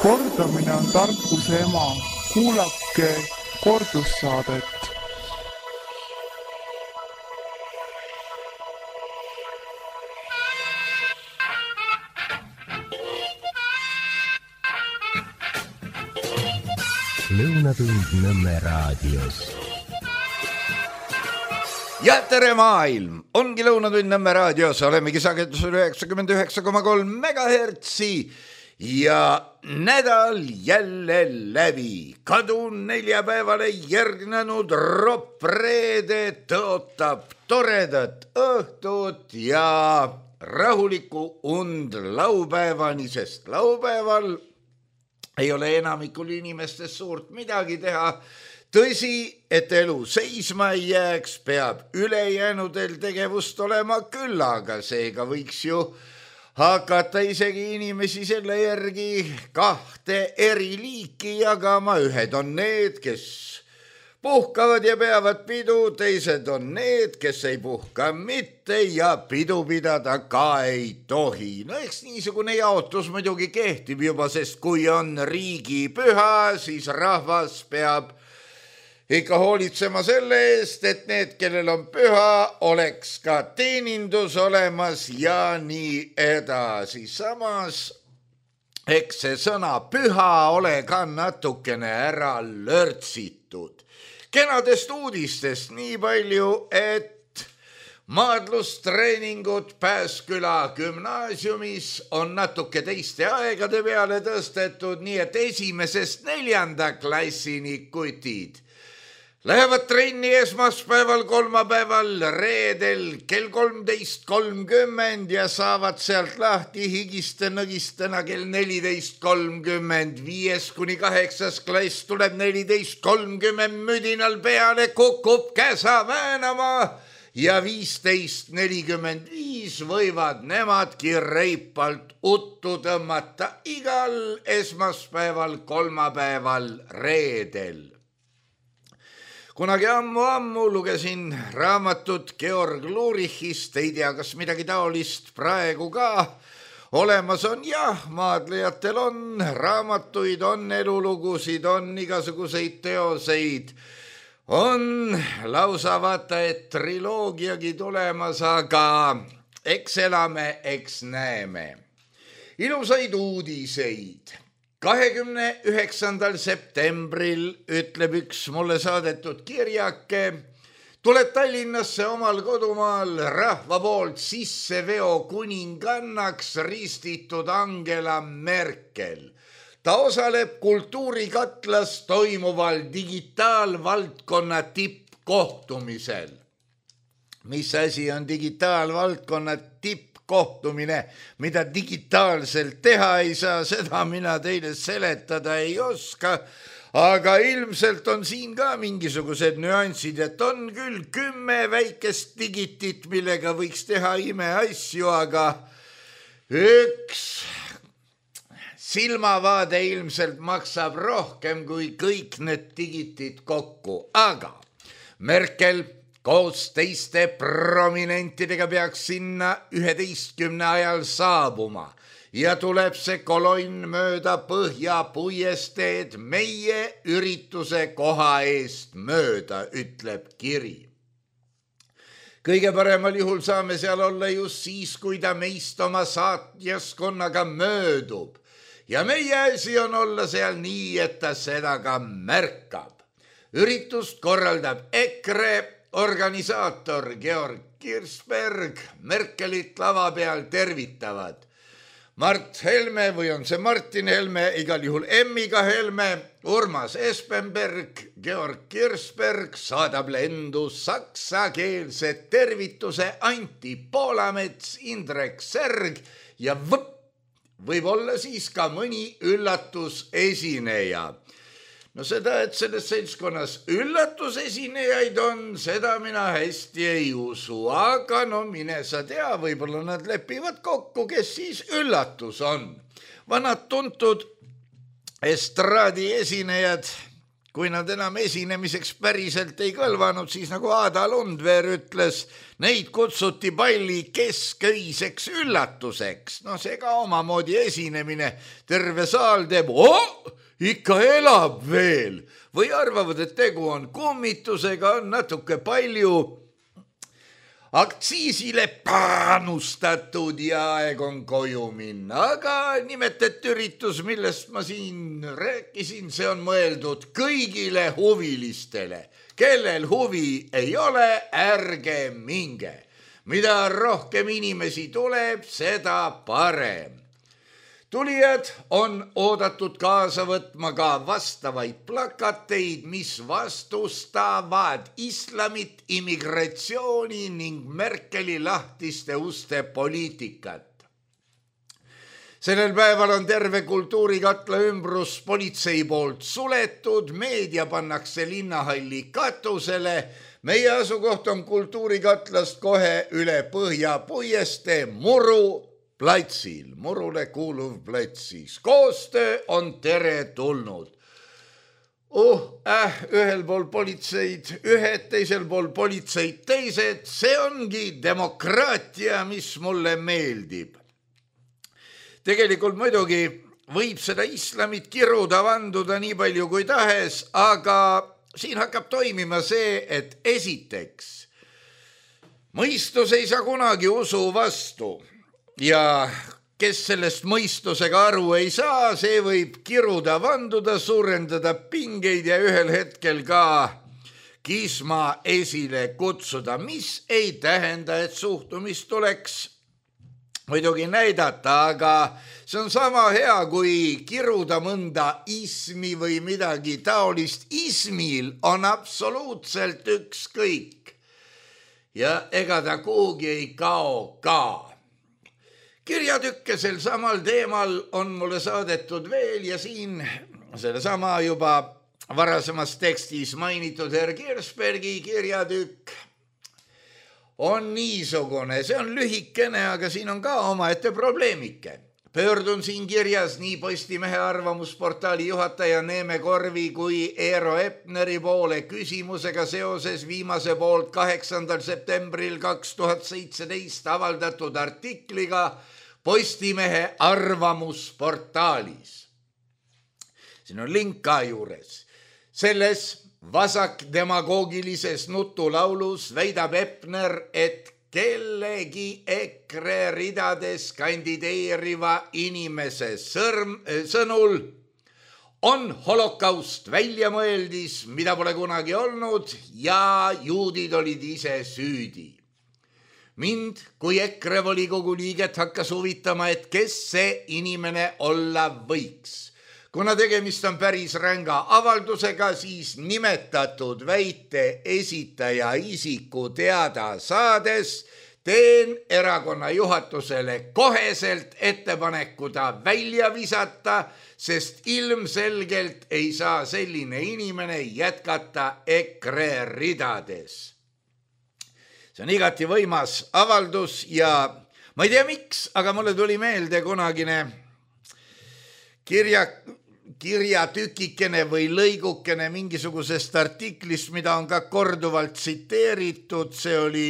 Kordamine on tarkuse ema. Kuulake kordussaadet. Lõunatund Nõmme raadios. Ja tere maailm! Ongi Lõunatund Nõmme raadios. Olemegi sagedusel 99,3 megahertsi ja nädal jälle läbi. Kadun neljapäevale järgnenud ropreede tõotab toredat õhtut ja rahulikku und laupäevani, sest laupäeval ei ole enamikul inimestest suurt midagi teha. Tõsi, et elu seisma ei jääks, peab ülejäänudel tegevust olema küll, aga seega võiks ju hakata isegi inimesi selle järgi kahte eri liiki jagama. Ühed on need, kes puhkavad ja peavad pidu, teised on need, kes ei puhka mitte ja pidu pidada ka ei tohi. No eks niisugune jaotus muidugi kehtib juba, sest kui on riigipüha, siis rahvas peab ikka hoolitsema selle eest, et need, kellel on püha, oleks ka teenindus olemas ja nii edasi. Samas, eks see sõna püha ole ka natukene ära lörtsitud. Kenadest uudistest nii palju, et maadlustreeningud Pääsküla gümnaasiumis on natuke teiste aegade peale tõstetud, nii et 1.–4. klassini kutid lähevad trenni esmaspäeval, kolmapäeval, reedel kell 13.30 ja saavad sealt lahti higiste nõgistena kell 14.30. 5.–8. klass tuleb 14.30 müdinal peale, kukub käsa väänama ja 15.45 võivad nemadki reipalt uttu tõmmata igal esmaspäeval, kolmapäeval, reedel. Kunagi ammu lugesin raamatut Georg Lurichist, ei tea, kas midagi taolist praegu ka olemas on. Jah, maadlejatel on raamatuid, on elulugusid, on igasuguseid teoseid, on lausa vaata, et triloogiagi tulemas, aga eks elame, eks näeme. Ilusaid uudiseid. 29. septembril ütleb üks mulle saadetud kirjake, tuleb Tallinnasse omal kodumaal rahva poolt sisseveo kuningannaks ristitud Angela Merkel. Ta osaleb kultuurikatlas toimuval digitaalvaldkonna tippkohtumisel. Mis asi on digitaalvaldkonna tippkohtumine, mida digitaalselt teha ei saa, seda mina teile seletada ei oska, aga ilmselt on siin ka mingisugused nüansid, et on küll 10 väikest digitit, millega võiks teha imeasju, aga üks silmavaade ilmselt maksab rohkem kui kõik need digitid kokku, aga Merkel koos teiste prominentidega peaks sinna 11 ajal saabuma ja tuleb see kolonn mööda Põhjapuiesteed meie ürituse koha eest mööda, ütleb kiri. Kõige paremal juhul saame seal olla just siis, kui ta meist oma saatjaskonnaga möödub ja meie asi on olla seal nii, et ta seda ka märkab. Üritust korraldab EKRE organisaator Georg Kirsberg. Merkelit lava peal tervitavad Mart Helme või on see Martin Helme, igal juhul M-iga Helme, Urmas Espenberg, Georg Kirsberg saadab lendu saksakeelse tervituse Anti Poolamets, Indrek Serg ja võib-olla siis ka mõni üllatusesineja. No seda, et selles seltskonnas üllatusesinejaid on, seda mina hästi ei usu, aga no mine sa tea, võib-olla nad lepivad kokku, kes siis üllatus on. Vanad tuntud estraadi esinejad kui nad enam esinemiseks päriselt ei kõlvanud, siis nagu Aada Lundveer ütles, neid kutsuti palli kesköiseks üllatuseks. No see ka omamoodi esinemine, terve saal teeb, ikka elab veel või arvavad, et tegu on kummitusega, on natuke palju aktsiisile panustatud ja aeg on koju minna, aga nimetet üritus, millest ma siin rääkisin, see on mõeldud kõigile huvilistele. Kellel huvi ei ole, ärge minge. Mida rohkem inimesi tuleb, seda parem. Tulijad on oodatud kaasa võtma ka vastavaid plakateid, mis vastustavad islamit, immigratsiooni ning Merkeli lahtiste uste poliitikat. Sellel päeval on terve kultuurikatla ümbrus politsei poolt suletud, meedia pannakse linnahalli katusele. Meie asukoht on kultuurikatlast kohe üle Põhja puiestee Muru platsil, Murule kuuluv platsis. Koostöö on teretulnud. Ühel pool politseid ühed, teisel pool politseid teised, see ongi demokraatia, mis mulle meeldib. Tegelikult muidugi võib seda islamit kiruda, vanduda nii palju kui tahes, aga siin hakkab toimima see, et esiteks, mõistus ei saa kunagi usu vastu. Ja kes sellest mõistusega aru ei saa, see võib kiruda, vanduda, suurendada pingeid ja ühel hetkel ka kisma esile kutsuda, mis ei tähenda, et suhtumist tuleks muidugi näidata, aga see on sama hea, kui kiruda mõnda ismi või midagi taolist. Ismil on absoluutselt ükskõik ja ega ta kuhugi ei kao ka. Kirjatükke sel samal teemal on mulle saadetud veel ja siin selle sama juba varasemas tekstis mainitud Herr Kirsbergi kirjatükk on niisugune, see on lühikene, aga siin on ka omaette probleemike. Pöördun siin kirjas nii Postimehe arvamusportaali juhataja Neeme Korvi kui Eero Epneri poole küsimusega seoses viimase poolt 8. septembril 2017 avaldatud artikliga Postimehe arvamusportaalis. Siin on link ka juures. Selles vasakdemagoogilises nutulaulus väidab Epner, et kellegi EKRE ridades kandideeriva inimese sõnul on holokaust väljamõeldis, mida pole kunagi olnud ja juudid olid ise süüdi. Mind kui EKRE volikogu liiget hakkas huvitama, et kes see inimene olla võiks. Kuna tegemist on päris ränga avaldusega, siis nimetatud väite esitaja isiku teada saades teen erakonna juhatusele koheselt ettepaneku ta välja visata, sest ilmselgelt ei saa selline inimene jätkata EKRE ridades. See on igati võimas avaldus ja ma ei tea miks, aga mulle tuli meelde kunagine kirjatükikene või lõigukene mingisugusest artiklist, mida on ka korduvalt tsiteeritud. See oli,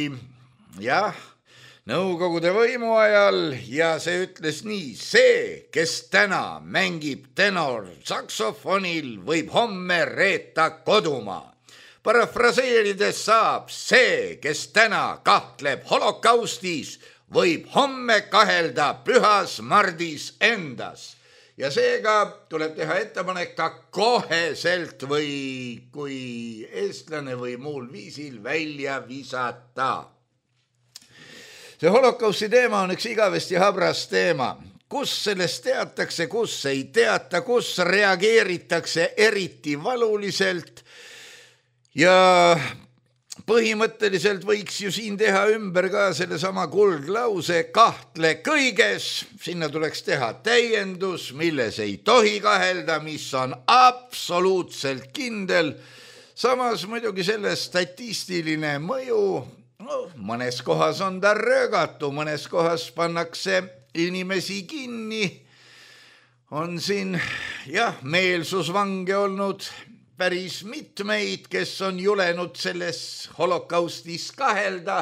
Nõukogude võimu ajal ja see ütles nii: see, kes täna mängib tenor saksofonil, võib homme reeta kodumaa. Parafraseerides saab: see, kes täna kahtleb holokaustis, võib homme kahelda pühas Mardis endas. Ja seega tuleb teha ettepanek ta koheselt või kui eestlane või muul viisil välja visata. See holokausti teema on üks igavesti habras teema. Kus sellest teatakse, kus ei teata, kus reageeritakse eriti valuliselt. Ja põhimõtteliselt võiks ju siin teha ümber ka selle sama kuldlause kahtle kõiges. Sinna tuleks teha täiendus, milles ei tohi kahelda, mis on absoluutselt kindel. Samas muidugi selle statistiline mõju, mõnes kohas on ta röögatu, mõnes kohas pannakse inimesi kinni. On siin meelsusvange olnud päris mitmeid, kes on julenud selles holokaustis kahelda,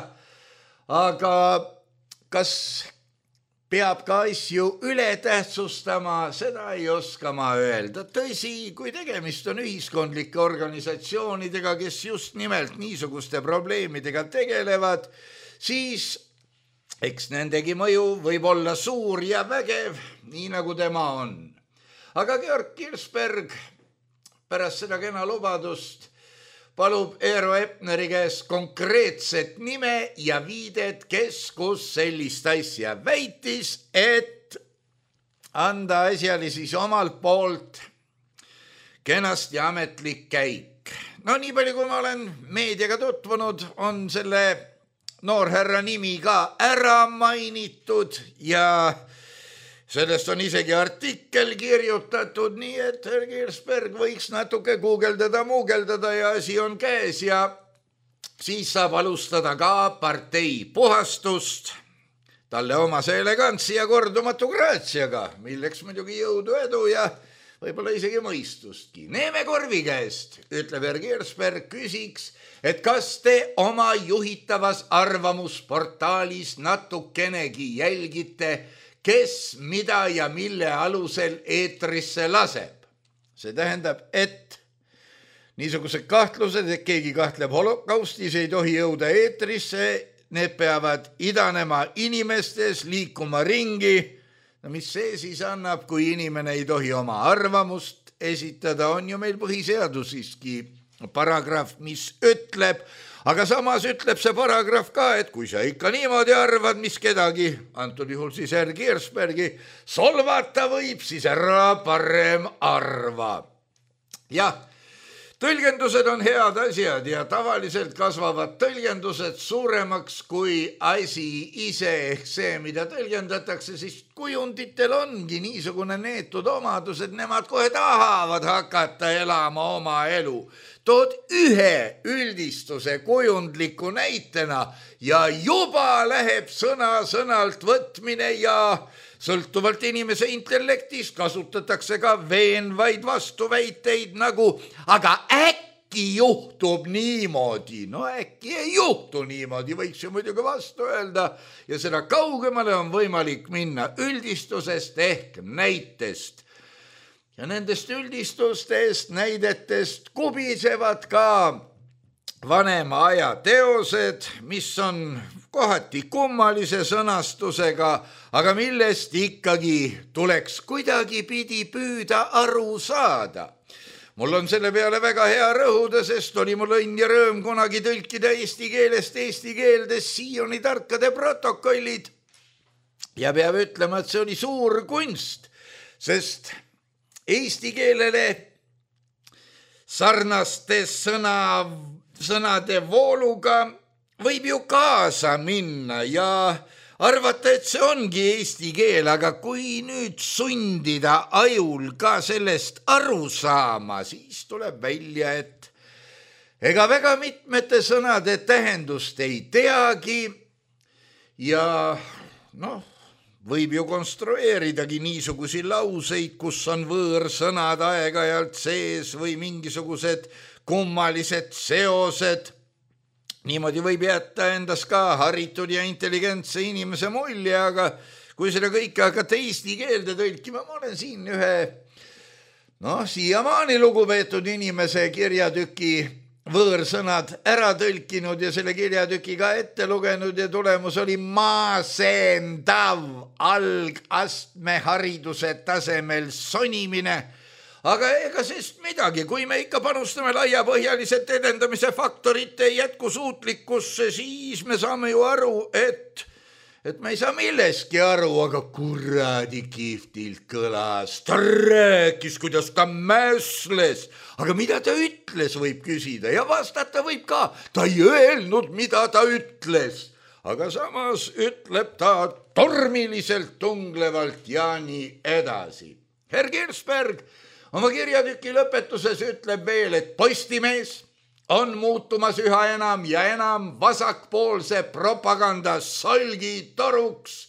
aga kas peab ka asju üle tähtsustama, seda ei oska ma öelda. Tõsi, kui tegemist on ühiskondlike organisatsioonidega, kes just nimelt niisuguste probleemidega tegelevad, siis eks nendegi mõju võib olla suur ja vägev, nii nagu tema on. Aga Georg Kirsberg pärast seda kena lubadust palub Eero Epneri käest konkreetset nime ja viidet, kes kus sellist asja väitis, et anda asjali siis omalt poolt kenasti ametlik käik. No nii palju, kui ma olen meediaga tutvunud, on selle noorherra nimi ka ära mainitud ja sellest on isegi artikkel kirjutatud, nii et herr Kirsberg võiks natuke guugeldada ja asi on käes ja siis saab alustada ka partei puhastust talle omase elegantsi ja kordumatu graatsiaga, milleks muidugi jõudu, edu ja võib-olla isegi mõistustki. Neeme Korvi käest, ütleb herr Kirsberg, küsiks, et kas te oma juhitavas arvamusportaalis natukenegi jälgite, kes mida ja mille alusel eetrisse laseb. See tähendab, et niisugused kahtlused, et keegi kahtleb holokaustis, ei tohi jõuda eetrisse, need peavad idanema inimestes, liikuma ringi. No mis see siis annab, kui inimene ei tohi oma arvamust esitada, on ju meil põhiseadusiski paragrahv, mis ütleb, aga samas ütleb see paragrahv ka, et kui sa ikka niimoodi arvad, mis kedagi, antud juhul siis herr Kirsbergi, solvata võib, siis ära parem arva. Jah, tõlgendused on head asjad ja tavaliselt kasvavad tõlgendused suuremaks kui asi ise ehk see, mida tõlgendatakse, siis kujunditel ongi niisugune neetud omadus, et nemad kohe tahavad hakata elama oma elu. Tood ühe üldistuse kujundliku näitena ja juba läheb sõna-sõnalt võtmine ja sõltuvalt inimese intellektist kasutatakse ka veenvaid vastuväiteid nagu, aga äkki juhtub niimoodi. No äkki ei juhtu niimoodi, võiks ju muidugi vastu öelda ja seda kaugemale on võimalik minna üldistusest ehk näitest. Ja nendest üldistustest, näidetest kubisevad ka vanema aja teosed, mis on kohati kummalise sõnastusega, aga millest ikkagi tuleks kuidagi pidi püüda aru saada. Mul on selle peale väga hea rõhuda, sest oli mul õnn ja rõõm kunagi tõlkida eesti keelest eesti keeldes Sioni tarkade protokollid. Ja peab ütlema, et see oli suur kunst, sest eesti keelele sarnaste sõnade vooluga võib ju kaasa minna ja arvata, et see ongi eesti keel, aga kui nüüd sundida ajul ka sellest aru saama, siis tuleb välja, et ega väga mitmete sõnade tähendust ei teagi ja võib ju konstrueeridagi niisugusi lauseid, kus on võõrsõnad aeg-ajalt sees või mingisugused kummalised seosed. Niimoodi võib jätta endas ka haritud ja intelligentse inimese mulje, aga kui seda kõike hakata eesti keelde tõlkima, ma olen siin ühe siiamaani lugupeetud inimese kirjatüki võõrsõnad ära tõlkinud ja selle kirjatüki ka ette lugenud ja tulemus oli maasendav algastme hariduse tasemel sonimine. Aga ega sest midagi, kui me ikka panustame laiapõhjaliselt edendamise faktorite jätkusuutlikkusse, siis me saame ju aru, et me ei saa milleski aru, aga kuradi kihvtilt kõlas. Ta rääkis, kuidas ta mäsles, aga mida ta ütles, võib küsida ja vastata võib ka. Ta ei öelnud, mida ta ütles, aga samas ütleb ta tormiliselt tunglevalt ja nii edasi. Herr Kirsberg oma kirjatüki lõpetuses ütleb veel, et Postimees on muutumas üha enam ja enam vasakpoolse propaganda solgitoruks,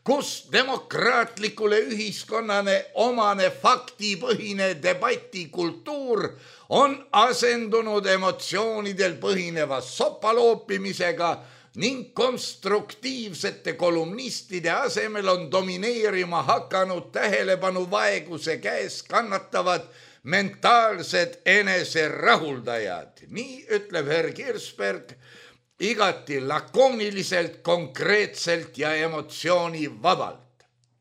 kus demokraatlikule ühiskonnane omane faktipõhine debatikultuur on asendunud emotsioonidel põhineva sopaloopimisega ning konstruktiivsete kolumnistide asemel on domineerima hakanud tähelepanu vaeguse käes kannatavad mentaalsed eneserahuldajad. Nii ütleb herr Kirsberg igati lakooniliselt, konkreetselt ja emotsioonivabalt.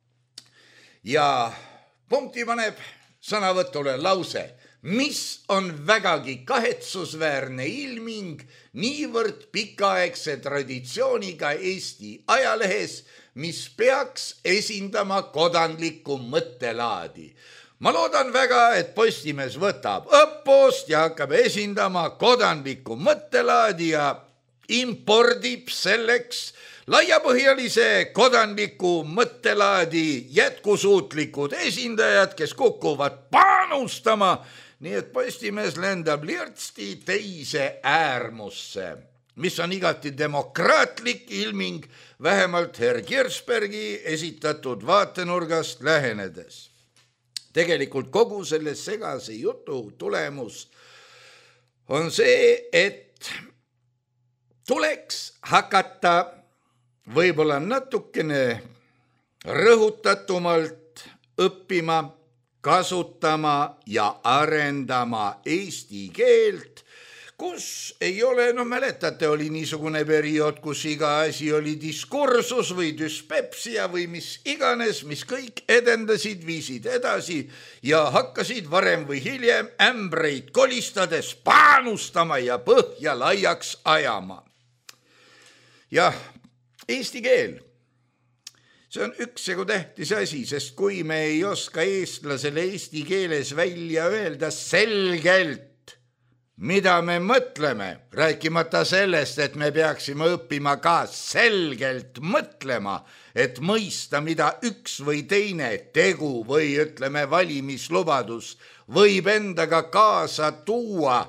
Ja punkti paneb sõnavõtule lause, mis on vägagi kahetsusväärne ilming niivõrd pikaaegse traditsiooniga Eesti ajalehes, mis peaks esindama kodanlikku mõttelaadi. Ma loodan väga, et Postimees võtab õppust ja hakkab esindama kodanlikku mõttelaadi ja impordib selleks laiapõhjalise kodanliku mõttelaadi jätkusuutlikud esindajad, kes kukuvad panustama, nii et Postimees lendab lirtsti teise äärmusse, mis on igati demokraatlik ilming, vähemalt herr Kirsbergi esitatud vaatenurgast lähenedes. Tegelikult kogu selle segase jutu tulemus on see, et tuleks hakata võib-olla natukene rõhutatumalt õppima, kasutama ja arendama eesti keelt, kus ei ole, mäletate, oli niisugune periood, kus iga asi oli diskursus või dyspepsia või mis iganes, mis kõik edendasid, viisid edasi ja hakkasid varem või hiljem ämbreid kolistades panustama ja põhja laiaks ajama. Jah, eesti keel, see on üksjagu tähtis asi, sest kui me ei oska eestlasele eesti keeles välja öelda selgelt, mida me mõtleme, rääkimata sellest, et me peaksime õppima ka selgelt mõtlema, et mõista, mida üks või teine tegu või ütleme valimislubadus võib endaga kaasa tuua.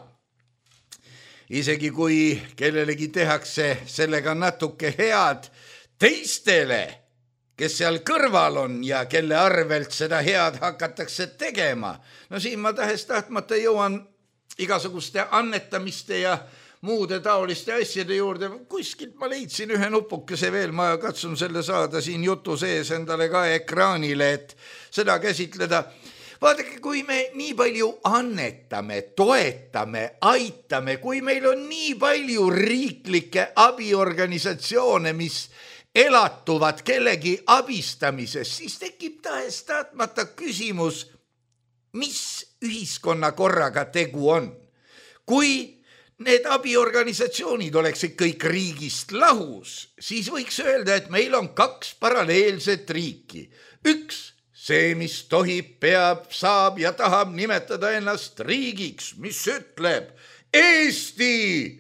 Isegi kui kellelegi tehakse sellega natuke head teistele, kes seal kõrval on ja kelle arvelt seda head hakatakse tegema. No siin ma tahes-tahtmata jõuan igasuguste annetamiste ja muude taoliste asjade juurde. Kuskilt ma leidsin ühe nupukese veel, ma katsun selle saada siin jutu sees endale ka ekraanile, et seda käsitleda. Vaadake, kui me nii palju annetame, toetame, aitame, kui meil on nii palju riiklikke abiorganisatsioone, mis elatuvad kellegi abistamises, siis tekib tahes-tahtmata küsimus, mis ühiskonnakorraga tegu on. Kui need abiorganisatsioonid oleksid kõik riigist lahus, siis võiks öelda, et meil on kaks paralleelset riiki. Üks, see, mis tohib, peab, saab ja tahab nimetada ennast riigiks, mis ütleb Eesti.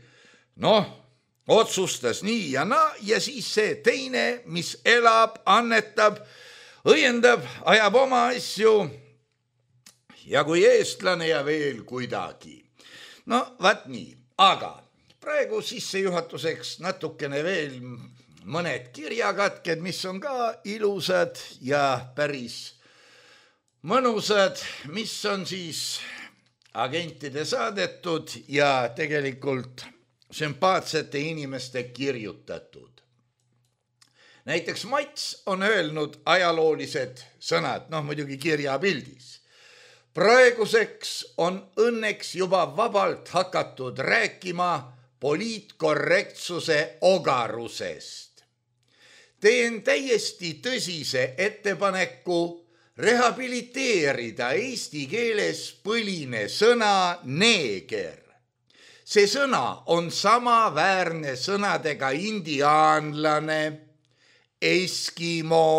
Otsustas nii ja naa, ja siis see teine, mis elab, annetab, õiendab, ajab oma asju ja kui eestlane ja veel kuidagi. Vaat nii, aga praegu sissejuhatuseks natukene veel mõned kirjakatked, mis on ka ilusad ja päris mõnusad, mis on siis agentide saadetud ja tegelikult sümpaatsete inimeste kirjutatud. Näiteks Mats on öelnud ajaloolised sõnad, muidugi kirjapildis. Praeguseks on õnneks juba vabalt hakatud rääkima poliitkorrektsuse ogarusest. Teen täiesti tõsise ettepaneku rehabiliteerida eesti keeles põline sõna neeger. See sõna on samaväärne sõnadega indiaanlane, eskimo,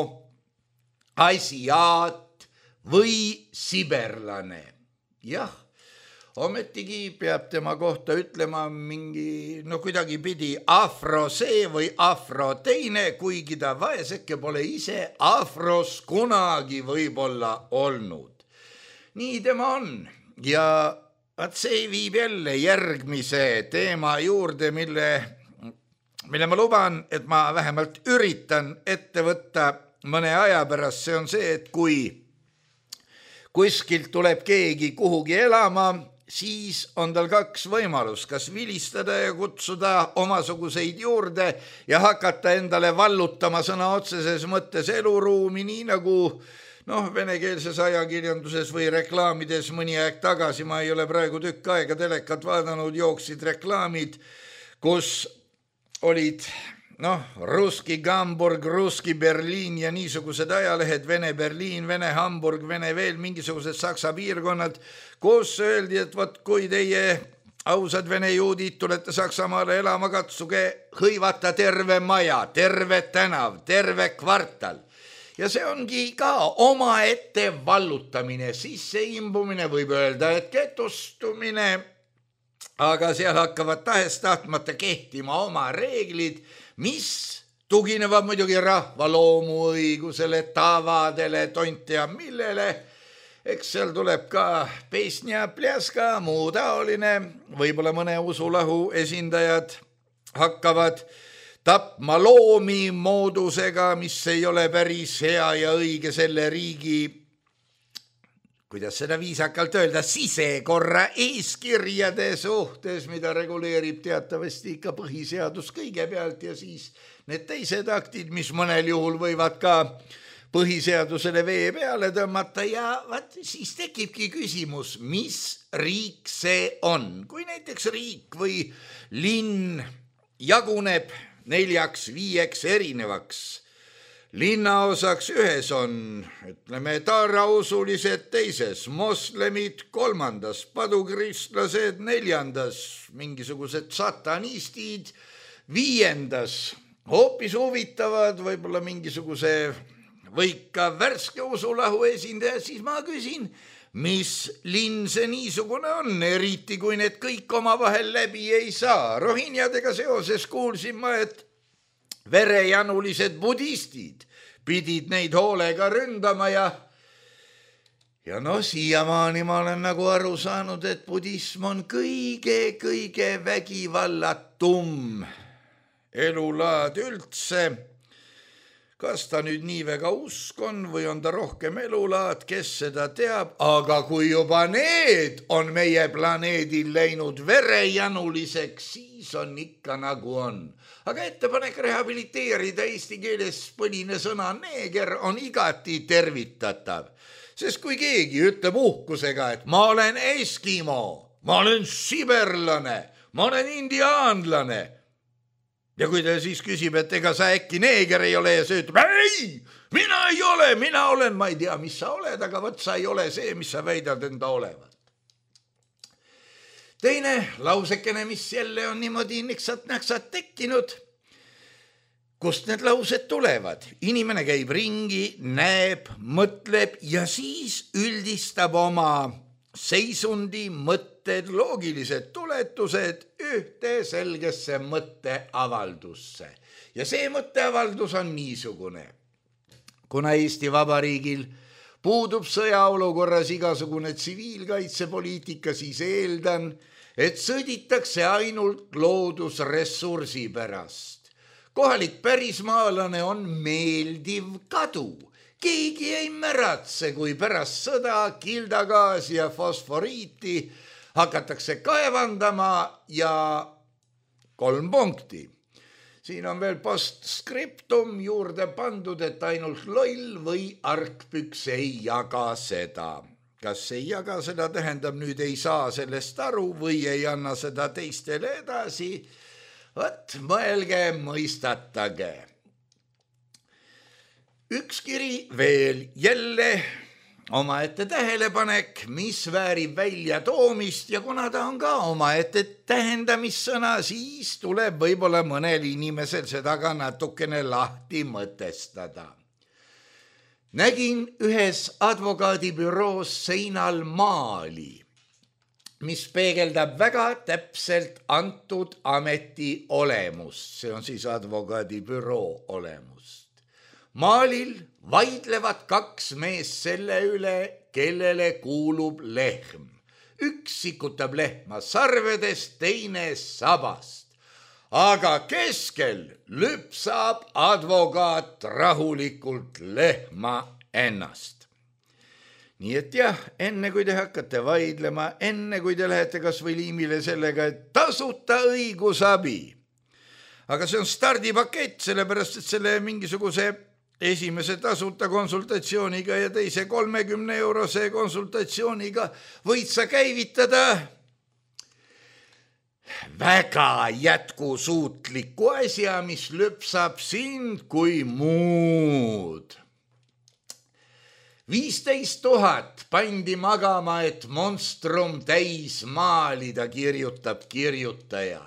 asiaat või siberlane. Jah, ometigi peab tema kohta ütlema mingi, kuidagi pidi afro see või afro teine, kuigi ta vaeseke pole ise afros kunagi võib-olla olnud. Nii tema on ja see viib jälle järgmise teema juurde, mille ma luban, et ma vähemalt üritan ette võtta mõne aja pärast, see on see, et kui kuskilt tuleb keegi kuhugi elama, siis on tal kaks võimalust, kas vilistada ja kutsuda omasuguseid juurde ja hakata endale vallutama sõna otseses mõttes eluruumi, nii nagu venekeelses ajakirjanduses või reklaamides mõni aeg tagasi, ma ei ole praegu tükk aega telekat vaadanud, jooksid reklaamid, kus olid Russki Hamburg, Russki Berliin ja niisugused ajalehed, Vene Berliin, Vene Hamburg, Vene veel mingisugused Saksa piirkonnad, kus öeldi, et võt, kui teie ausad vene juudid tulete Saksamaale elama, katsuge hõivata terve maja, terve tänav, terve kvartal. Ja see ongi ka omaette vallutamine, sisseimbumine, võib öelda, et getustumine, aga seal hakkavad tahes tahtmata kehtima oma reeglid, mis tuginevad muidugi rahva loomuõigusele, tavadele, tont ja millele. Eks seal tuleb ka peisnja, pljäska, muu taoline, võib-olla mõne usulahu esindajad hakkavad tapma loomi moodusega, mis ei ole päris hea ja õige selle riigi, kuidas seda viisakalt öelda, sisekorra eeskirjade suhtes, mida reguleerib teatavasti ikka põhiseadus kõigepealt ja siis need teised aktid, mis mõnel juhul võivad ka põhiseadusele vee peale tõmmata ja siis tekibki küsimus, mis riik see on. Kui näiteks riik või linn jaguneb 4-5 erinevaks linnaosaks, ühes on, ütleme, taarausulised, teises moslemid, kolmandas padukristlased, 4. mingisugused satanistid, 5. hoopis huvitavad, võib-olla mingisuguse võika värske usulahu esindaja, siis ma küsin, mis linn see niisugune on, eriti kui need kõik omavahel läbi ei saa. Rohinjadega seoses kuulsin ma, et verejanulised budistid pidid neid hoolega ründama ja siiamaani ma olen nagu aru saanud, et budism on kõige vägivallatum elulaad üldse. Kas ta nüüd nii väga usk on või on ta rohkem elulaad, kes seda teab, aga kui juba need on meie planeedil läinud verejanuliseks, siis on ikka nagu on. Aga ettepanek rehabiliteerida eesti keeles põline sõna neeger on igati tervitatav, sest kui keegi ütleb uhkusega, et ma olen eskimo, ma olen siberlane, ma olen indiaanlane, ja kui ta siis küsib, et ega sa äkki neeger ei ole ja see ütleb, ei, mina ei ole, mina olen, ma ei tea, mis sa oled, aga võt sa ei ole see, mis sa väidad enda olevat. Teine lausekene, mis jälle on niimoodi niksat-näksat tekkinud, kust need laused tulevad. Inimene käib ringi, näeb, mõtleb ja siis üldistab oma seisundi, mõtted, loogilised tuletused ühte selgesse mõtteavaldusse. Ja see mõtteavaldus on niisugune. Kuna Eesti Vabariigil puudub sõjaolukorras igasugune tsiviilkaitsepoliitika, siis eeldan, et sõditakse ainult loodusressursi pärast. Kohalik pärismaalane on meeldiv kadu. Keegi ei märatse, kui pärast sõda kildagaasi ja fosforiiti hakatakse kaevandama ja 3 punkti. Siin on veel postscriptum juurde pandud, et ainult loll või argpüks ei jaga seda. Kas ei jaga seda tähendab nüüd ei saa sellest aru või ei anna seda teistele edasi? Võt, mõelge, mõistatage. Üks kiri veel, jälle omaette tähelepanek, mis väärib välja toomist ja kuna ta on ka omaette tähendamissõna, siis tuleb võib-olla mõnel inimesel seda ka natukene lahti mõtestada. Nägin ühes advokaadibüroos seinal maali, mis peegeldab väga täpselt antud ameti olemust, see on siis advokaadibüroo olemust. Maalil vaidlevad 2 meest selle üle, kellele kuulub lehm. Üks sikutab lehma sarvedest, teine sabast. aga keskel lüpsab advokaat rahulikult lehma ennast. Nii et jah, enne kui te hakkate vaidlema, enne kui te lähete kas või liimile sellega, et tasuta õigusabi. Aga see on stardipakett, sellepärast et selle mingisuguse esimese tasuta konsultatsiooniga ja teise 30 € konsultatsiooniga võid sa käivitada väga jätkusuutliku asja, mis lüpsab sind kui muud. 15 000 pandi magama, et monstrum täis maalida, kirjutab kirjutaja.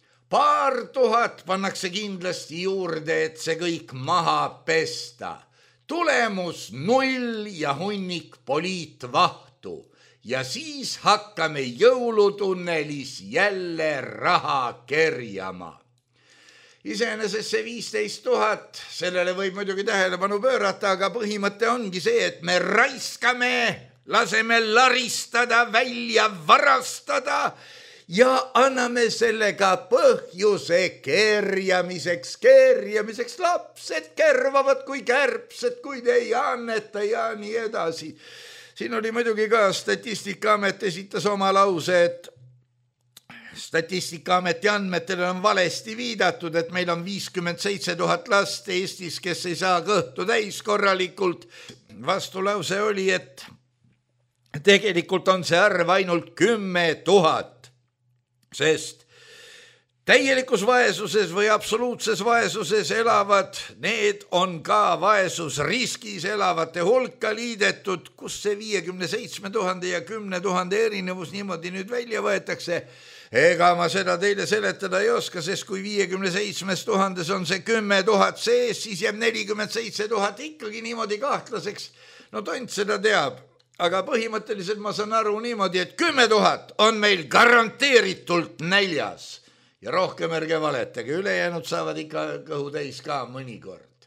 2,000 pannakse kindlasti juurde, et see kõik maha pesta. Tulemus 0 ja hunnik poliitvahtu. Ja siis hakkame jõulutunnelis jälle raha kerjama. Iseenesest see 15 000, sellele võib muidugi tähelepanu pöörata, aga põhimõte ongi see, et me raiskame, laseme laristada, välja varastada ja anname sellega põhjuse kerjamiseks. Lapsed kervavad kui kärbsed, kui te ei anneta ja nii edasi. Siin oli muidugi ka Statistikaamet esitas oma lause, et Statistikaameti andmetele on valesti viidatud, et meil on 57 000 last Eestis, kes ei saa kõhtu täis korralikult. Vastulause oli, et tegelikult on see arv ainult 10 000, sest täielikus vaesuses või absoluutses vaesuses elavad, need on ka vaesusriskis elavate hulka liidetud, kus see 57 000 ja 10 000 erinevus niimoodi nüüd välja võetakse. Ega ma seda teile seletada ei oska, sest kui 57 000 on see 10 000 sees, siis jääb 47 000 ikkagi niimoodi kahtlaseks. No tont seda teab, aga põhimõtteliselt ma saan aru niimoodi, et 10 000 on meil garanteeritult näljas. Ja rohkem ärge valetage, ülejäänud saavad ikka kõhu täis ka mõnikord.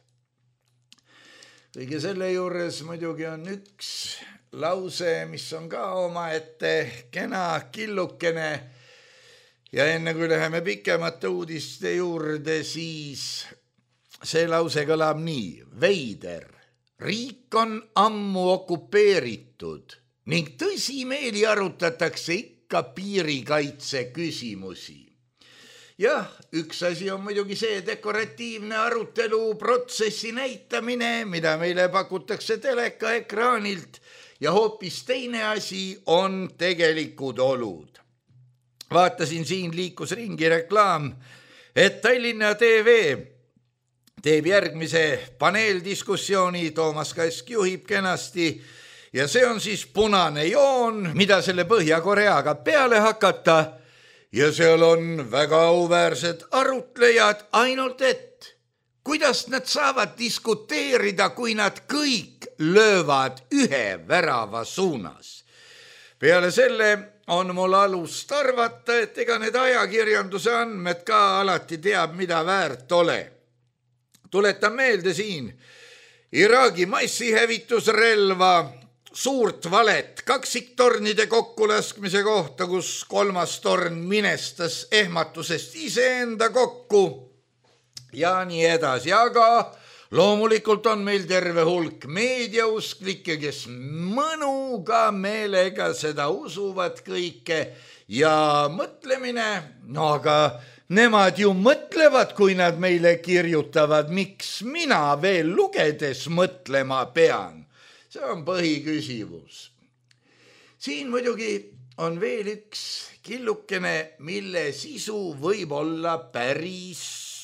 Kõige selle juures muidugi on üks lause, mis on ka omaette kena killukene. Ja enne kui läheme pikemate uudiste juurde, siis see lause kõlab nii. Veider, riik on ammu okupeeritud ning tõsimeeli arutatakse ikka piirikaitse küsimusi. Jah, üks asi on muidugi see dekoratiivne arutelu protsessi näitamine, mida meile pakutakse telekaekraanilt, ja hoopis teine asi on tegelikud olud. Vaatasin siin liikus ringi reklaam, et Tallinna TV teeb järgmise paneeldiskussiooni, Toomas Kask juhib kenasti, ja see on siis punane joon, mida selle Põhja-Koreaga peale hakata. Ja seal on väga auväärsed arutlejad, ainult et kuidas nad saavad diskuteerida, kui nad kõik löövad ühe värava suunas. Peale selle on mul alust arvata, et ega need ajakirjanduse andmed ka alati teab, mida väärt ole. Tuletan meelde siin Iraagi massihävitusrelva suurt valet kaksiktornide kokkulaskmise kohta, kus 3. torn minestas ehmatusest iseenda kokku ja nii edasi. Aga loomulikult on meil terve hulk meediausklikke, kes mõnuga meelega seda usuvad kõike ja mõtlemine, no aga nemad ju mõtlevad, kui nad meile kirjutavad, miks mina veel lugedes mõtlema pean. See on põhiküsimus. Siin muidugi on veel üks killukene, mille sisu võib olla päris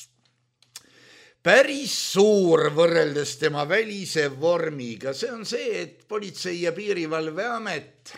suur võrreldes tema välise vormiga. See on see, et Politsei- ja Piirivalveamet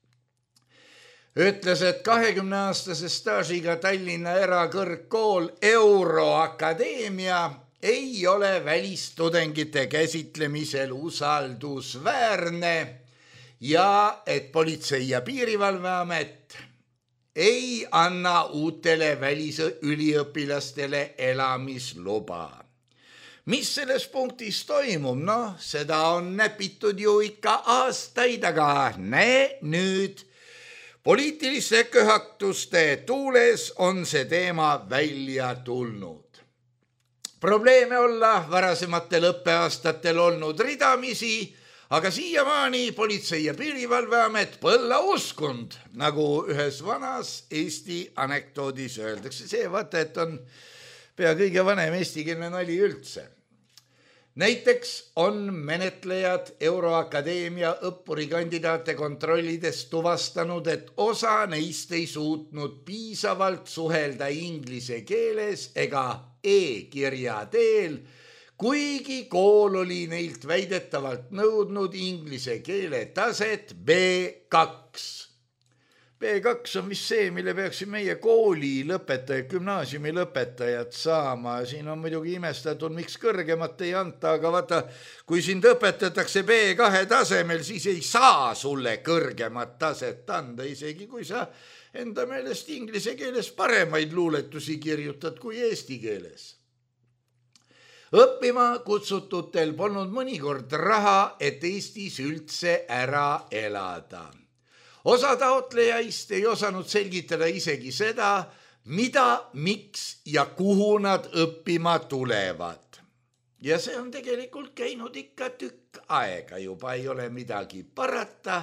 ütles, et 20-aastase staažiga Tallinna erakõrgkool Euroakadeemia ei ole välistudengite käsitlemisel usaldusväärne ja et Politsei- ja Piirivalveamet ei anna uutele välisüliõpilastele elamisluba. Mis selles punktis toimub? No, seda on näpitud ju ikka aastaid, aga näe nüüd. Poliitiliste köhatuste tuules on see teema välja tulnud. Probleeme olla varasematel õppeaastatel olnud ridamisi, aga siiamaani Politsei- ja Piirivalveamet põlla uskund, nagu ühes vanas Eesti anekdoodis öeldakse. See vaata, et on pea kõige vanem eestikeelne nali üldse. Näiteks on menetlejad Euroakadeemia õppurikandidaate kontrollides tuvastanud, et osa neist ei suutnud piisavalt suhelda inglise keeles ega e-kirja teel, kuigi kool oli neilt väidetavalt nõudnud inglise keele taset B2. B2 on vist see, mille peaksid meie kooli lõpetajad, gümnaasiumi lõpetajad saama. Siin on muidugi imestatud, miks kõrgemat ei anta, aga vaata, kui sind õpetatakse B2 tasemel, siis ei saa sulle kõrgemat taset anda, isegi kui sa enda meelest inglise keeles paremaid luuletusi kirjutad kui eesti keeles. Õppima kutsututel polnud mõnikord raha, et Eestis üldse ära elada. Osa taotlejaist ei osanud selgitada isegi seda, mida, miks ja kuhu nad õppima tulevad. Ja see on tegelikult käinud ikka tükk aega, juba ei ole midagi parata,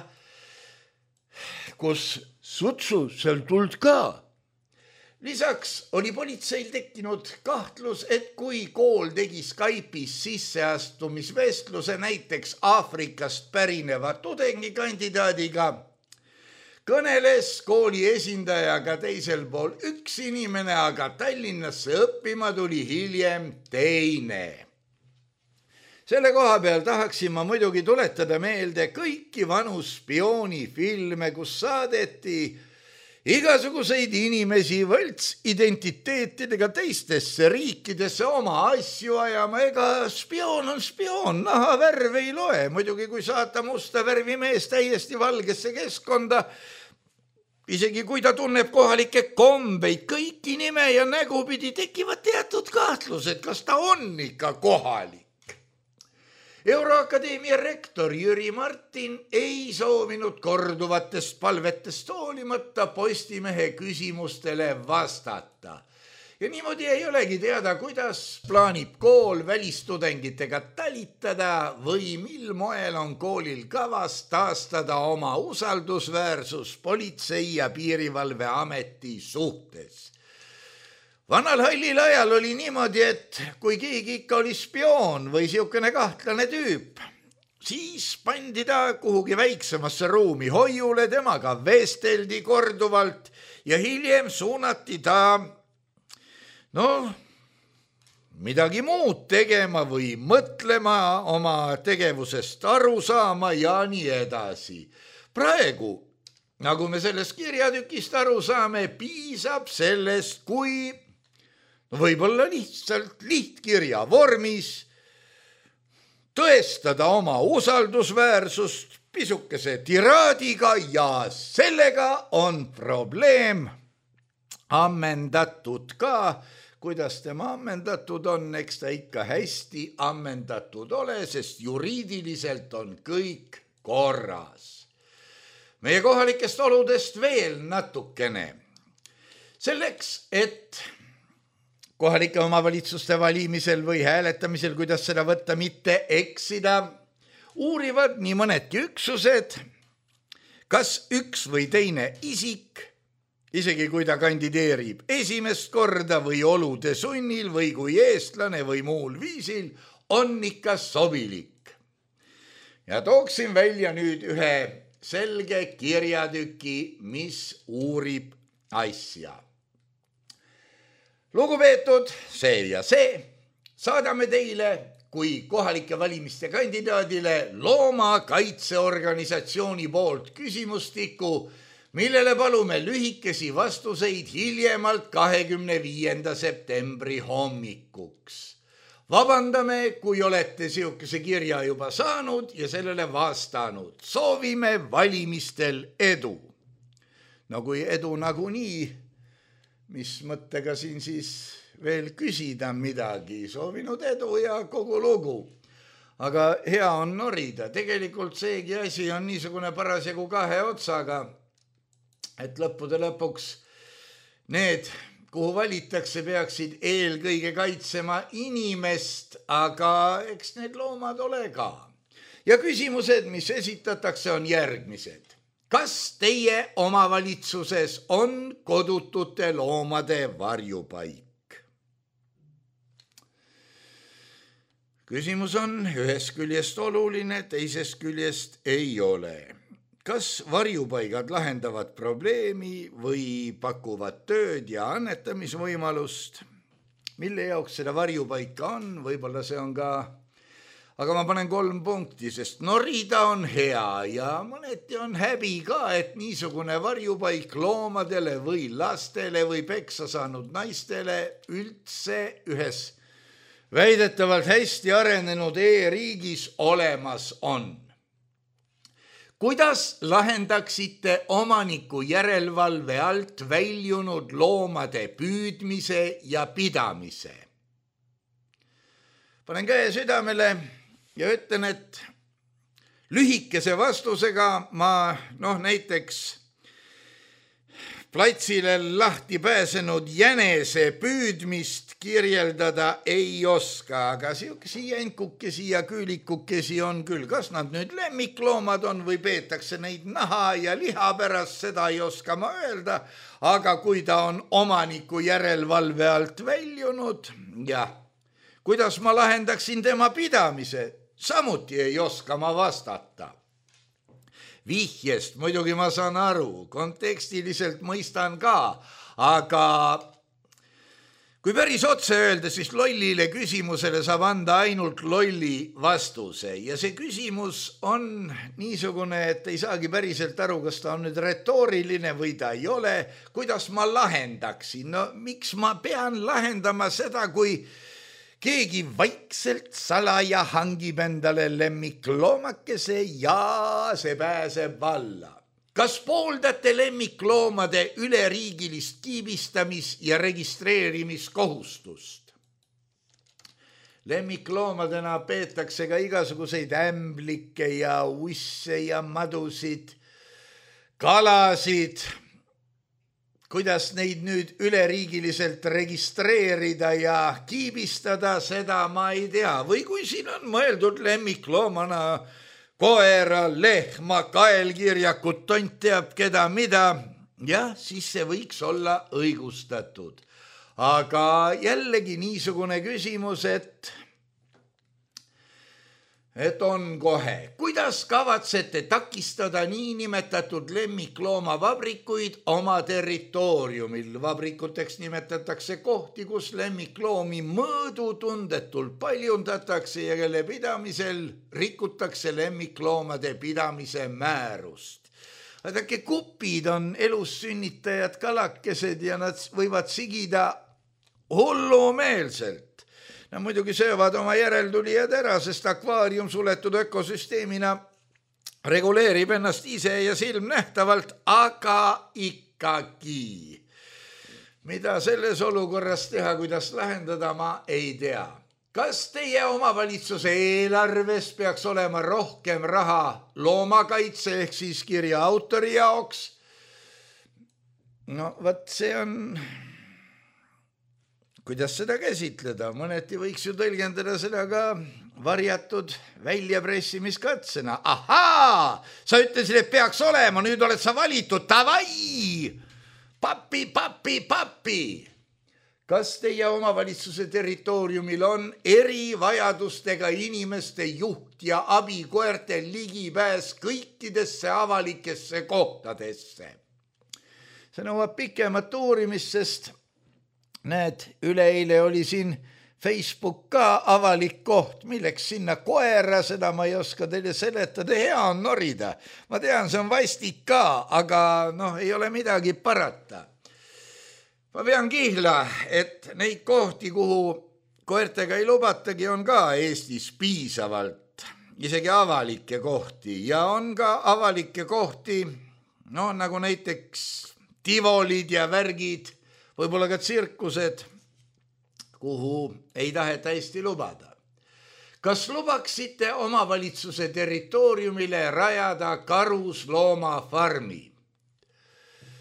kus sutsu seal tuld ka. Lisaks oli politseil tekkinud kahtlus, et kui kool tegi Skype'is sisseastumisvestluse näiteks Aafrikast pärineva tudengikandidaadiga, kõneles kooli esindajaga teisel pool üks inimene, aga Tallinnasse õppima tuli hiljem teine. Selle koha peal tahaksin ma muidugi tuletada meelde kõiki vanu spioonifilme, kus saadeti igasuguseid inimesi võlts identiteetidega teistesse riikidesse oma asju ajama. Ega spioon on spioon, naha värv ei loe. Muidugi kui saata musta värvi mees täiesti valgesse keskkonda, isegi kui ta tunneb kohalikke kombeid, kõiki nime ja nägupidi tekivad teatud kahtlused, kas ta on ikka kohalik. Euroakadeemia rektor Jüri Martin ei soovinud korduvatest palvetest hoolimata Postimehe küsimustele vastata. Ja niimoodi ei olegi teada, kuidas plaanib kool välistudengitega talitada või mil moel on koolil kavas taastada oma usaldusväärsus Politsei- ja Piirivalveameti suhtes. Vanal hallil ajal oli niimoodi, et kui keegi ikka oli spioon või siukene kahtlane tüüp, siis pandi ta kuhugi väiksemasse ruumi hoiule, temaga vesteldi korduvalt ja hiljem suunati ta midagi muud tegema või mõtlema, oma tegevusest aru saama ja nii edasi. Praegu, nagu me sellest kirjatükist aru saame, piisab sellest, kui võib-olla lihtsalt lihtkirja vormis tõestada oma usaldusväärsust pisukese tiraadiga ja sellega on probleem ammendatud ka. Kuidas tema ammendatud on, eks ta ikka hästi ammendatud ole, sest juriidiliselt on kõik korras. Meie kohalikest oludest veel natukene. Selleks, et kohalike omavalitsuste valimisel või hääletamisel, kuidas seda võtta, mitte eksida, uurivad nii mõnedki üksused, kas üks või teine isik, isegi kui ta kandideerib esimest korda või olude sunnil või kui eestlane või muul viisil, on ikka sobilik. Ja tooksin välja nüüd ühe selge kirjatüki, mis uurib asja. Lugupeetud see ja see, saadame teile kui kohalike valimiste kandidaadile loomakaitseorganisatsiooni poolt küsimustiku, millele palume lühikesi vastuseid hiljemalt 25. septembri hommikuks. Vabandame, kui olete siukese kirja juba saanud ja sellele vastanud. Soovime valimistel edu. No kui edu nagunii, mis mõttega siin siis veel küsida midagi, soovinud edu ja kogu lugu. Aga hea on norida, tegelikult seegi asi on niisugune parasjagu kahe otsaga. et lõppude lõpuks need, kuhu valitakse, peaksid eelkõige kaitsema inimest, aga eks need loomad ole ka. Ja küsimused, mis esitatakse, on järgmised. Kas teie omavalitsuses on kodutute loomade varjupaik? Küsimus on ühest küljest oluline, teisest küljest ei ole. Kas varjupaigad lahendavad probleemi või pakuvad tööd ja annetamisvõimalust? Mille jaoks seda varjupaika on? Võib-olla see on ka... Aga ma panen 3 punkti, sest norida on hea ja mõneti on häbi ka, et niisugune varjupaik loomadele või lastele või peksa saanud naistele üldse ühes väidetavalt hästi arenenud e-riigis olemas on. Kuidas lahendaksite omaniku järelevalve alt väljunud loomade püüdmise ja pidamise? Panen käe südamele ja ütlen, et lühikese vastusega ma näiteks platsile lahti pääsenud jänese püüdmist kirjeldada ei oska, aga siukesi jänkukesi ja küülikukesi on küll. Kas nad nüüd lemmikloomad on või peetakse neid naha ja liha pärast, seda ei oska ma öelda, aga kui ta on omaniku järelevalve alt väljunud ja kuidas ma lahendaksin tema pidamise, samuti ei oska ma vastata. Vihjest muidugi ma saan aru, kontekstiliselt mõistan ka, aga kui päris otse öelda, siis lollile küsimusele saab anda ainult lolli vastuse. Ja see küsimus on niisugune, et ei saagi päriselt aru, kas ta on nüüd retooriline või ta ei ole. Kuidas ma lahendaksin? No miks ma pean lahendama seda, kui keegi vaikselt salaja hangib endale lemmikloomakese ja see pääseb valla? Kas pooldate lemmikloomade üleriigilist kiibistamis- ja registreerimiskohustust? Lemmikloomadena peetakse ka igasuguseid ämblikke ja usse ja madusid, kalasid. Kuidas neid nüüd üleriigiliselt registreerida ja kiibistada, seda ma ei tea. Või kui siin on mõeldud lemmikloomana koera, lehma, kaelkirjakut, tont teab keda mida, jah, siis see võiks olla õigustatud. Aga jällegi niisugune küsimus, et on kohe. Kuidas kavatsete takistada niinimetatud lemmikloomavabrikuid oma territooriumil? Vabrikuteks nimetatakse kohti, kus lemmikloomi mõõdutundetult paljundatakse ja kelle pidamisel rikutakse lemmikloomade pidamise määrust. Vaadake, kupid on elus sünnitajad kalakesed ja nad võivad sigida hullumeelselt. Nad muidugi söövad oma järeltulijad ära, sest akvaarium suletud ökosüsteemina reguleerib ennast ise ja silmnähtavalt, aga ikkagi. Mida selles olukorras teha, kuidas lahendada, ma ei tea. Kas teie omavalitsuse eelarves peaks olema rohkem raha loomakaitse ehk siis kirja autori jaoks? No võt, see on... Kuidas seda käsitleda? Mõneti võiks ju tõlgendada seda ka varjatud väljapressimiskatsena. Ahaa! Sa ütlesid, et peaks olema, nüüd oled sa valitud. Tavai! Papi! Kas teie omavalitsuse territooriumil on erivajadustega inimeste juht ja abikoerte ligipääs kõikidesse avalikesse kohtadesse? See nõuab pikemat uurimist, sest näed, üleeile oli siin Facebook ka avalik koht, milleks sinna koera, seda ma ei oska teile seletada, hea on norida. Ma tean, see on vastik ka, aga ei ole midagi parata. Ma pean kihla, et neid kohti, kuhu koertega ei lubatagi, on ka Eestis piisavalt, isegi avalikke kohti ja on ka avalikke kohti, nagu näiteks tivolid ja värgid, võib-olla ka tsirkused, kuhu ei taheta hästi lubada. Kas lubaksite omavalitsuse territooriumile rajada karusloomafarmi?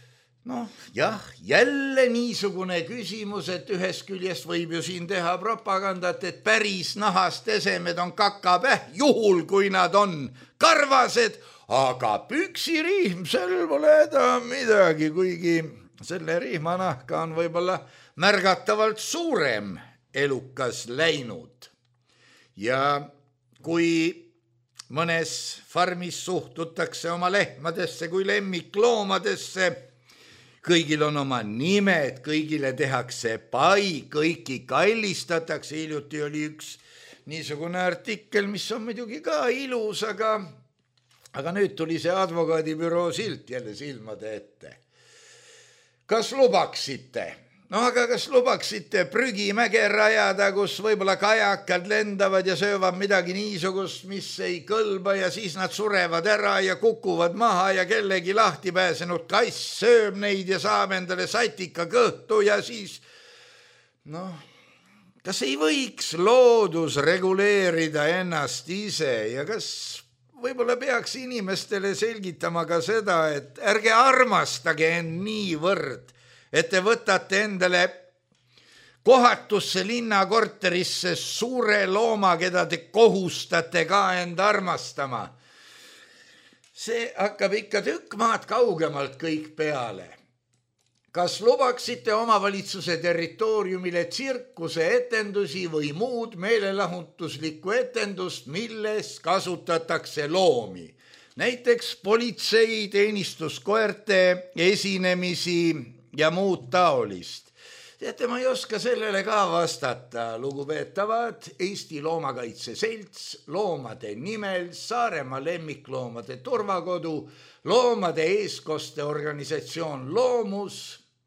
Noh, jah, jälle niisugune küsimus, et ühest küljest võib ju siin teha propagandat, et päris nahast esemed on kakapäh, juhul kui nad on karvased, aga püksirihm, sel pole häda midagi, kuigi selle rihmanahka on võib-olla märgatavalt suurem elukas läinud. Ja kui mõnes farmis suhtutakse oma lehmadesse kui lemmikloomadesse, kõigil on oma nimed, kõigile tehakse pai, kõiki kallistatakse. Hiljuti oli üks niisugune artikkel, mis on muidugi ka ilus, aga nüüd tuli see advokaadibüroo silt jälle silmade ette. Kas lubaksite? No aga kas lubaksite prügimäge rajada, kus võib-olla kajakad lendavad ja söövad midagi niisugust, mis ei kõlba ja siis nad surevad ära ja kukuvad maha ja kellegi lahti pääsenud kass sööb neid ja saab endale satika kõhtu ja siis kas ei võiks loodus reguleerida ennast ise ja kas võib-olla peaks inimestele selgitama ka seda, et ärge armastage end niivõrd, et te võtate endale kohatusse linnakorterisse suure looma, keda te kohustate ka end armastama. See hakkab ikka tükk maad kaugemalt kõik peale. Kas lubaksite omavalitsuse territooriumile tsirkuse etendusi või muud meelelahutuslikku etendust, milles kasutatakse loomi? Näiteks politsei teenistuskoerte esinemisi ja muud taolist. Teate, ma ei oska sellele ka vastata, lugupeetavad. Eesti Loomakaitse Selts, Loomade Nimel, Saaremaa lemmikloomade turvakodu, Loomade Eestkoste organisatsioon Loomus.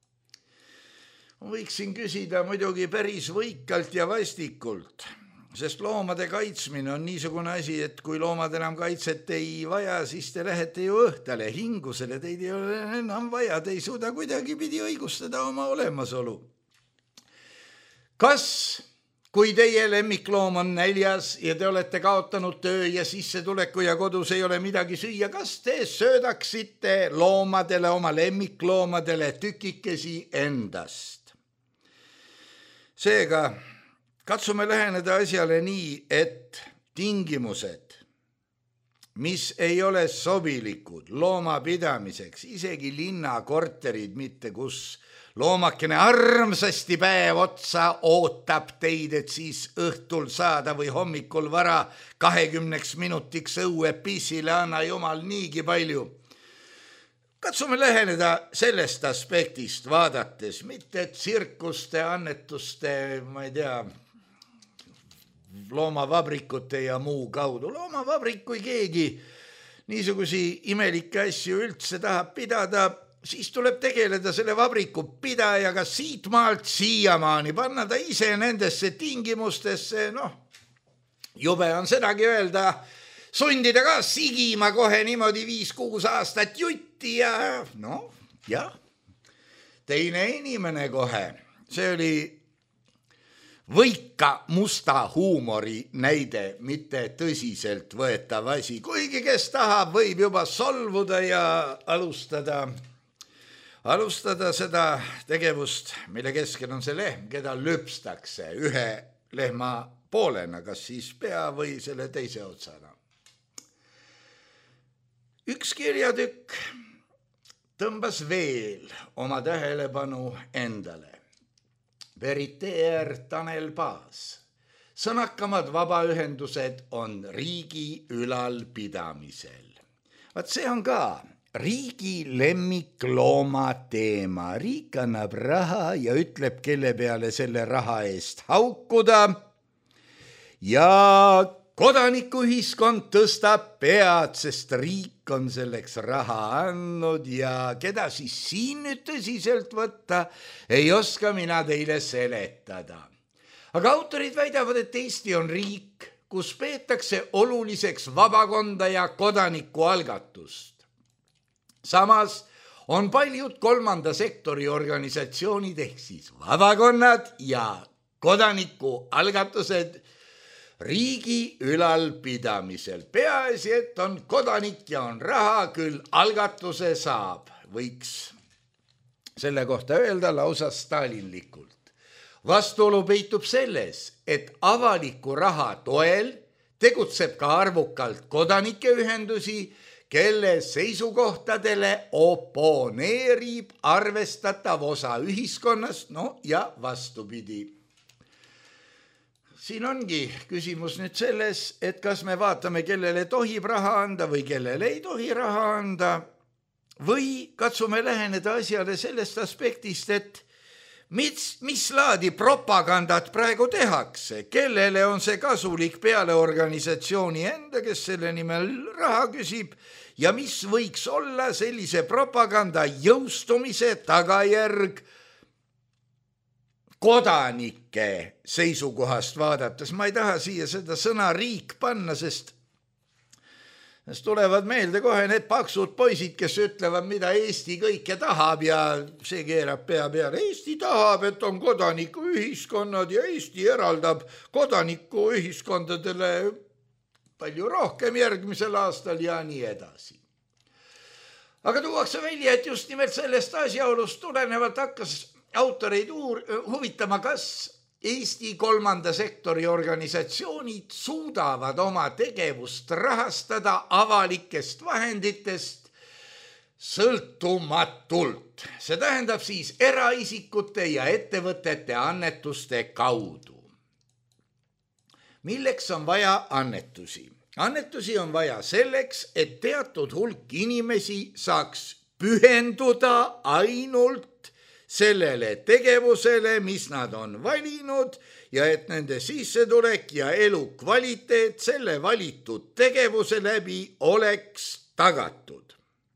Võiksin küsida muidugi päris võikalt ja vastikult, sest loomade kaitsmine on niisugune asi, et kui loomad enam kaitset ei vaja, siis te lähete ju õhtale hingusele, teid ei ole enam vaja, te ei suuda kuidagi pidi õigustada oma olemasolu. Kas, kui teie lemmikloom on näljas ja te olete kaotanud töö ja sissetuleku ja kodus ei ole midagi süüa, kas te söödaksite loomadele, oma lemmikloomadele tükikesi endast? Seega, katsume läheneda asjale nii, et tingimused, mis ei ole sobilikud loomapidamiseks, isegi linnakorterid, mitte kus loomakene armsasti päev otsa ootab teid, et siis õhtul saada või hommikul vara 20 minutiks õue pissile, anna jumal niigi palju. Katsume läheneda sellest aspektist vaadates, mitte tsirkuste, annetuste, ma ei tea, loomavabrikute ja muu kaudu. Loomavabrik, kui keegi niisugusi imelikke asju üldse tahab pidada, siis tuleb tegeleda selle vabriku pidajaga siit maalt siiamaani, panna ta ise nendesse tingimustesse, jube on sedagi öelda, sundida ka sigima kohe niimoodi 5-6 aastat jutti ja jah, teine inimene kohe, see oli võika musta huumori näide, mitte tõsiselt võetav asi, kuigi kes tahab, võib juba solvuda ja alustada seda tegevust, mille keskel on see lehm, keda lüpstakse ühe lehma poolena, kas siis pea või selle teise otsana. Üks kirjatükk tõmbas veel oma tähelepanu endale. Veriteer Tanel Paas. Sõnakamad vabaühendused on riigi ülalpidamisel. Vaat see on ka riigi lemmiklooma teema. Riik annab raha ja ütleb, kelle peale selle raha eest haukuda. Ja kodanikuühiskond tõstab pead, sest riik on selleks raha andnud ja keda siis siin nüüd tõsiselt võtta, ei oska mina teile seletada. Aga autorid väidavad, et Eesti on riik, kus peetakse oluliseks vabakonda ja kodanikualgatust. Samas on paljud kolmanda sektori organisatsioonid ehk siis vabakonnad ja kodanikualgatused riigi ülalpidamisel. Peaasi, et on kodanik ja on raha, küll algatuse saab. Võiks selle kohta öelda lausa stalinlikult. Vastuolu peitub selles, et avaliku raha toel tegutseb ka arvukalt kodanikeühendusi, kelle seisukohtadele oponeerib arvestatav osa ühiskonnast, ja vastupidi. Siin ongi küsimus nüüd selles, et kas me vaatame, kellele tohib raha anda või kellele ei tohi raha anda, või katsume läheneda asjale sellest aspektist, et mis laadi propagandat praegu tehakse, kellele on see kasulik peale organisatsiooni enda, kes selle nimel raha küsib, ja mis võiks olla sellise propaganda jõustumise tagajärg kodanike seisukohast vaadates. Ma ei taha siia seda sõna riik panna, sest tulevad meelde kohe need paksud poisid, kes ütlevad, mida Eesti kõike tahab ja see keerab pea peale. Eesti tahab, et on kodanikuühiskonnad ja Eesti eraldab kodanikuühiskondadele palju rohkem järgmisel aastal ja nii edasi. Aga tuuakse välja, et just nimelt sellest asjaolust tulenevalt hakkas autoreid huvitama, kas Eesti kolmanda sektori organisatsioonid suudavad oma tegevust rahastada avalikest vahenditest sõltumatult. See tähendab siis eraisikute ja ettevõtete annetuste kaudu. Milleks on vaja annetusi? Annetusi on vaja selleks, et teatud hulk inimesi saaks pühenduda ainult sellele tegevusele, mis nad on valinud ja et nende sissetulek ja elukvaliteet selle valitud tegevuse läbi oleks tagatud.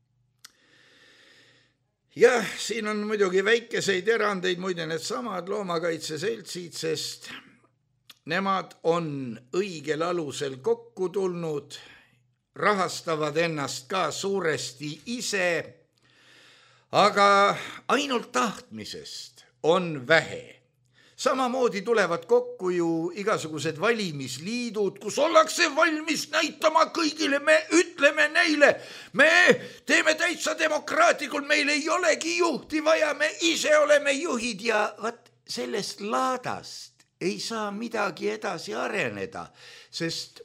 Jah, siin on muidugi väikeseid erandeid, muide need samad loomakaitseseltsid, sest nemad on õigel alusel kokku tulnud, rahastavad ennast ka suuresti ise, aga ainult tahtmisest on vähe. Samamoodi tulevad kokku ju igasugused valimisliidud, kus ollakse valmis näitama kõigile, me ütleme neile, me teeme täitsa demokraatlikult, meil ei olegi juhti vaja, me ise oleme juhid ja sellest laadast ei saa midagi edasi areneda, sest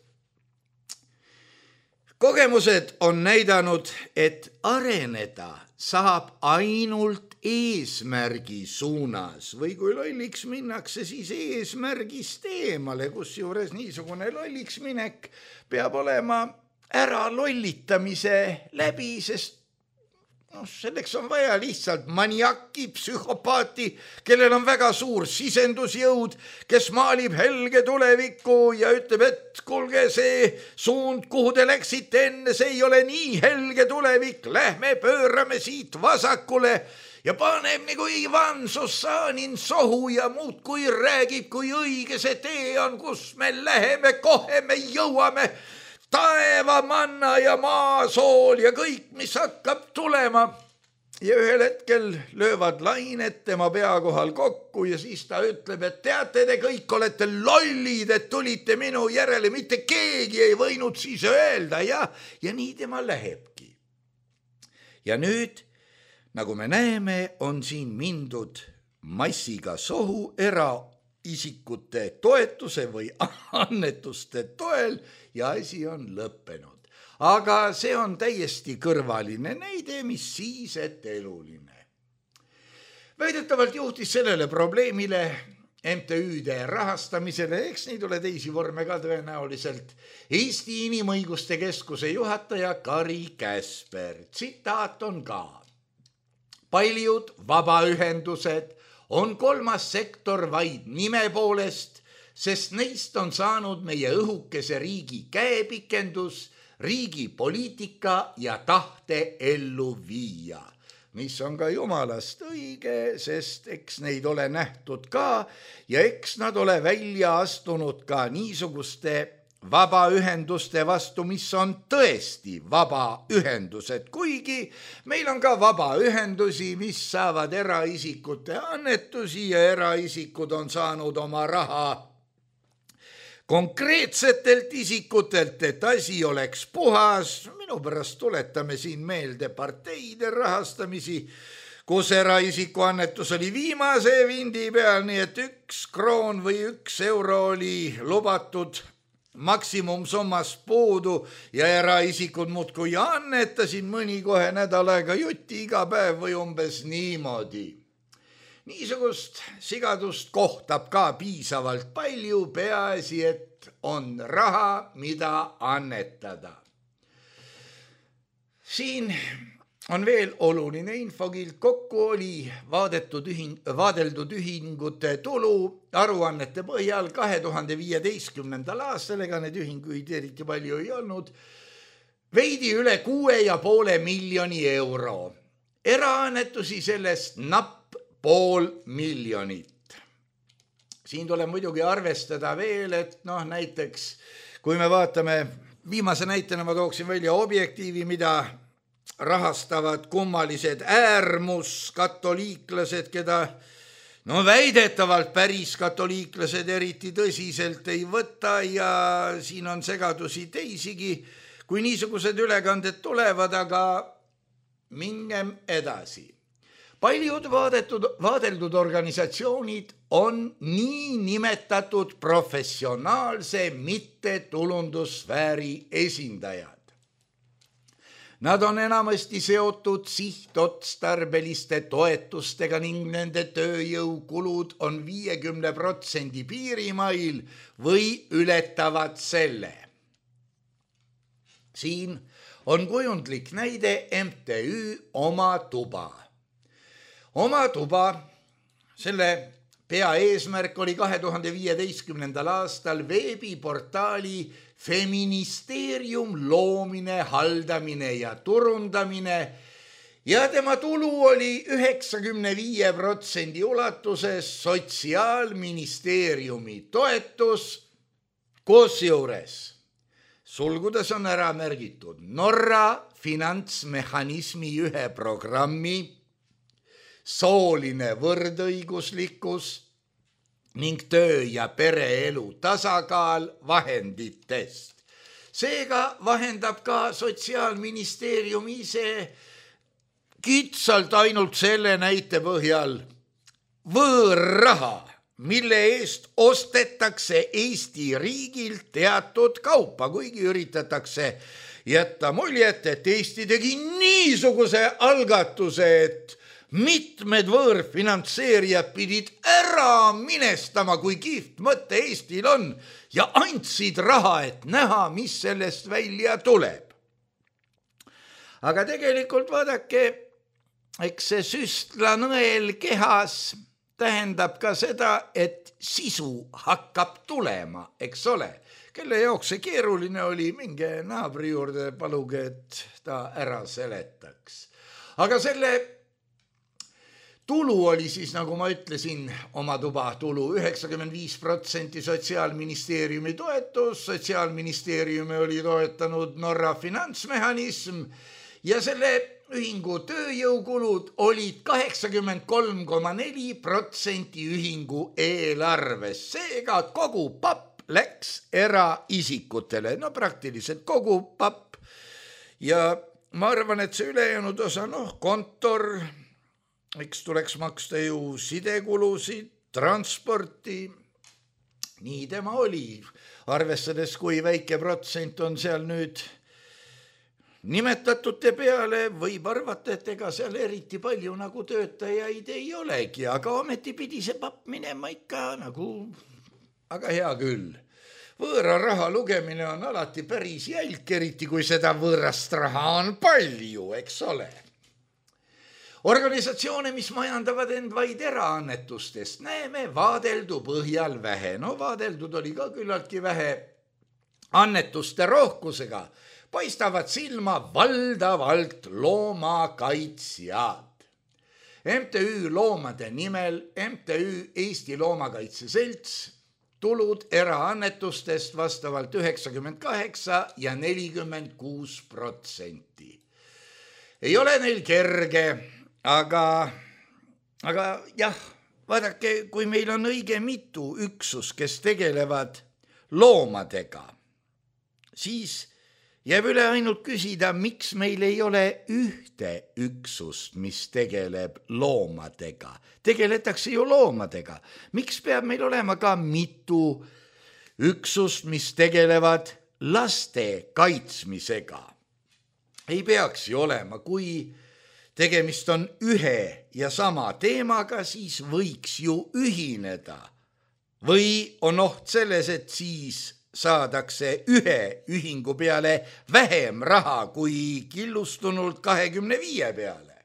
kogemused on näidanud, et areneda saab ainult eesmärgi suunas või kui lolliks minnakse, siis eesmärgist eemale, kusjuures niisugune lolliks minek peab olema ära lollitamise läbi, sest selleks on vaja lihtsalt maniaki, psühhopaati, kellel on väga suur sisendusjõud, kes maalib helge tulevikku ja ütleb, et kuulge, see suund, kuhu te läksite enne, see ei ole nii helge tulevik, lähme pöörame siit vasakule ja paneb nagu Ivan Sussanin sohu ja muudkui räägib, kui õige see tee on, kus me läheme, kohe me jõuame. Taeva, manna ja maasool ja kõik, mis hakkab tulema. Ja ühel hetkel löövad lained tema pea kohal kokku ja siis ta ütleb, et teate, te kõik olete lollid, et tulite minu järele, mitte keegi ei võinud siis öelda ja nii tema lähebki. Ja nüüd, nagu me näeme, on siin mindud massiga sohu eraisikute toetuse või annetuste toel ja asi on lõppenud. Aga see on täiesti kõrvaline näide, mis siis, et eluline. Väidetavalt juhtis sellele probleemile MTÜ-de rahastamisele, eks neid ole teisi vorme ka tõenäoliselt, Eesti Inimõiguste Keskuse juhataja Kari Käsper. Tsitaat on ka. Paljud vabaühendused on kolmas sektor vaid nime poolest, sest neist on saanud meie õhukese riigi käepikendus, riigi poliitika ja tahte ellu viia, mis on ka jumalast õige, sest eks neid ole nähtud ka ja eks nad ole välja astunud ka niisuguste vabaühenduste vastu, mis on tõesti vabaühendused, kuigi meil on ka vabaühendusi, mis saavad eraisikute annetusi ja eraisikud on saanud oma raha konkreetsetelt isikutelt, et asi oleks puhas. Minu pärast tuletame siin meelde parteide rahastamisi, kus eraisiku annetus oli viimase vindi peal, nii et 1 kroon või 1 euro oli lubatud maksimumsummas puudu ja eraisikud muudkui annetasid, mõni kohe nädal aega jutti iga päev või umbes niimoodi. Niisugust sigadust kohtab ka piisavalt palju, peaasi, et on raha, mida annetada. Siin on veel oluline infokild, kokku oli vaadeldud ühingute tulu aruannete põhjal 2015. aastal, ega need ühinguid eriti palju ei olnud, veidi üle 6,5 miljoni euro. Eraannetusi sellest napp 500 miljonit. Siin tuleb muidugi arvestada veel, et näiteks kui me vaatame, viimase näitena ma tooksin välja Objektiivi, mida rahastavad kummalised äärmuskatoliiklased, keda väidetavalt päris katoliiklased eriti tõsiselt ei võta ja siin on segadusi teisigi, kui niisugused ülekanded tulevad, aga mingem edasi. Paljud vaadeldud organisatsioonid on nii nimetatud professionaalse mittetulundussfääri esindajad. Nad on enamasti seotud sihtotstarbeliste toetustega ning nende tööjõukulud on 50% piirimail või ületavad selle. Siin on kujundlik näide MTÜ Oma Tuba. Oma Tuba, selle peaeesmärk oli 2015. aastal veebiportaali Feministeerium loomine, haldamine ja turundamine ja tema tulu oli 95% ulatuses Sotsiaalministeeriumi toetus, kusjuures sulgudes on ära märgitud Norra finantsmehhanismi 1 programmi, sooline võrdõiguslikkus ning töö- ja pereelu tasakaal vahenditest. Seega vahendab ka Sotsiaalministeerium ise kitsalt ainult selle näite põhjal võõrraha, mille eest ostetakse Eesti riigilt teatud kaupa, kuigi üritatakse jätta muljet, et Eesti tegi niisuguse algatuse, et mitmed võõrfinantseerijad pidid ära minestama, kui kihvt mõte Eestil on ja andsid raha, et näha, mis sellest välja tuleb. Aga tegelikult vaadake, eks see süstlanõel kehas tähendab ka seda, et sisu hakkab tulema, eks ole. Kelle jaoks see keeruline oli, minge naabri juurde, paluge, et ta ära seletaks. Aga selle tulu oli siis, nagu ma ütlesin, Oma Tuba tulu 95% Sotsiaalministeeriumi toetus, Sotsiaalministeeriumi oli toetanud Norra finantsmehhanism ja selle ühingu tööjõukulud olid 83,4% ühingu eelarves. Seega kogu papp läks eraisikutele, praktiliselt kogu papp. Ja ma arvan, et see ülejäänud osa, kontor, eks tuleks maksta ju sidekulusid, transporti, nii tema oli, arvestades kui väike protsent on seal nüüd nimetatute peale, võib arvata, et ega seal eriti palju nagu töötajaid ei olegi, aga ometi pidi see papp minema ikka aga hea küll. Võõra raha lugemine on alati päris jälk, eriti kui seda võõrast raha on palju, eks ole. Organisatsioone, mis majandavad end vaid eraannetustest, näeme vaadeldu põhjal vähe. Vaadeldud oli ka küllaltki vähe annetuste rohkusega. Paistavad silma valdavalt loomakaitsjad. MTÜ Loomade nimel, MTÜ Eesti Loomakaitse Selts, tulud eraannetustest vastavalt 98% ja 46%. Ei ole neil kerge, aga jah, vaadake, kui meil on õige mitu üksus, kes tegelevad loomadega, siis Jääb üle ainult küsida, miks meil ei ole ühte üksust, mis tegeleb loomadega. Tegeletakse ju loomadega. Miks peab meil olema ka mitu üksust, mis tegelevad laste kaitsmisega? Ei peaks ju olema, kui tegemist on ühe ja sama teemaga, siis võiks ju ühineda. Või on oht selles, et siis saadakse ühe ühingu peale vähem raha kui killustunult 25 peale.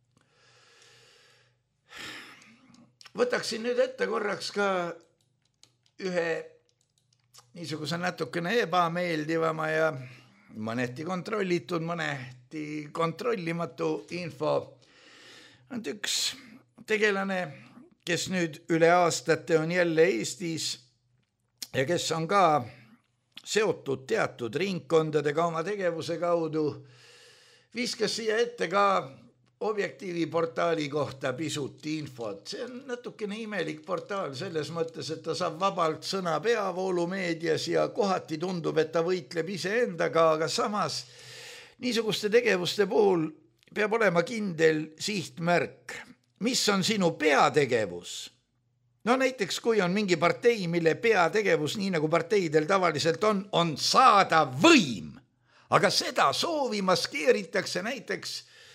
Võtaksin nüüd ette korraks ka ühe niisuguse natukene ebameeldivama ja mõneti kontrollitud, mõneti kontrollimatu info. On üks tegelane, kes nüüd üle aastate on jälle Eestis ja kes on ka seotud teatud ringkondadega oma tegevuse kaudu, viskas siia ette ka Objektiivi portaali kohta pisut infot. See on natukene imelik portaal selles mõttes, et ta saab vabalt sõna peavoolu meedias ja kohati tundub, et ta võitleb iseendaga, aga samas niisuguste tegevuste puhul peab olema kindel sihtmärk. Mis on sinu peategevus? No näiteks, kui on mingi partei, mille peategevus, nii nagu parteidel tavaliselt on saada võim, aga seda soovi maskeeritakse näiteks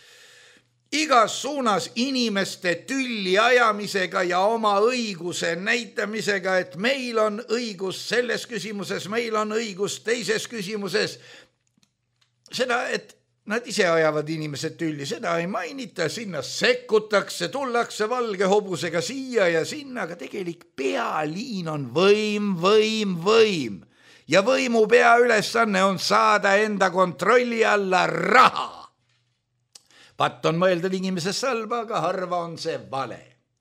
igas suunas inimeste tülli ajamisega ja oma õiguse näitamisega, et meil on õigus selles küsimuses, meil on õigus teises küsimuses. Seda, et nad ise ajavad inimesed tülli, seda ei mainita, sinna sekkutakse, tullakse valge hobusega siia ja sinna, aga tegelik pealiin on võim. Ja võimu peaülesanne on saada enda kontrolli alla raha. Patt on mõeldud inimesest salba, aga harva on see vale.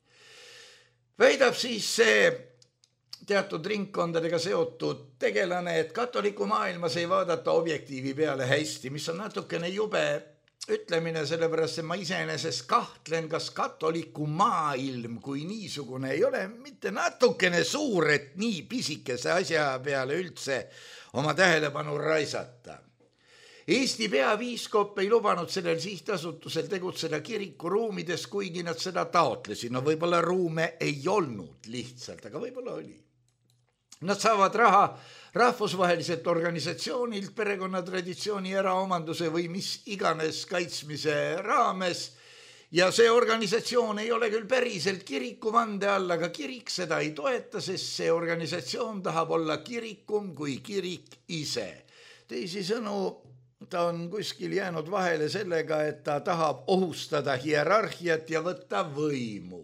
Väidab siis see teatud ringkondadega seotud tegelane, et katoliku maailmas ei vaadata Objektiivi peale hästi, mis on natukene jube ütlemine, sellepärast et ma iseenesest kahtlen, kas katoliku maailm kui niisugune ei ole mitte natukene suur, et nii pisikese asja peale üldse oma tähelepanu raisata. Eesti peapiiskop ei lubanud sellel sihtasutusel tegutseda kiriku ruumides, kuigi nad seda taotlesid. No võib-olla ruume ei olnud lihtsalt, aga võib-olla oli. Nad saavad raha rahvusvaheliselt organisatsioonilt perekonnatraditsiooni eraomanduse või mis iganes kaitsmise raames. Ja see organisatsioon ei ole küll päriselt kiriku vande all, aga kirik seda ei toeta, sest see organisatsioon tahab olla kirikum kui kirik ise. Teisisõnu, ta on kuskil jäänud vahele sellega, et ta tahab ohustada hierarhiat ja võtta võimu.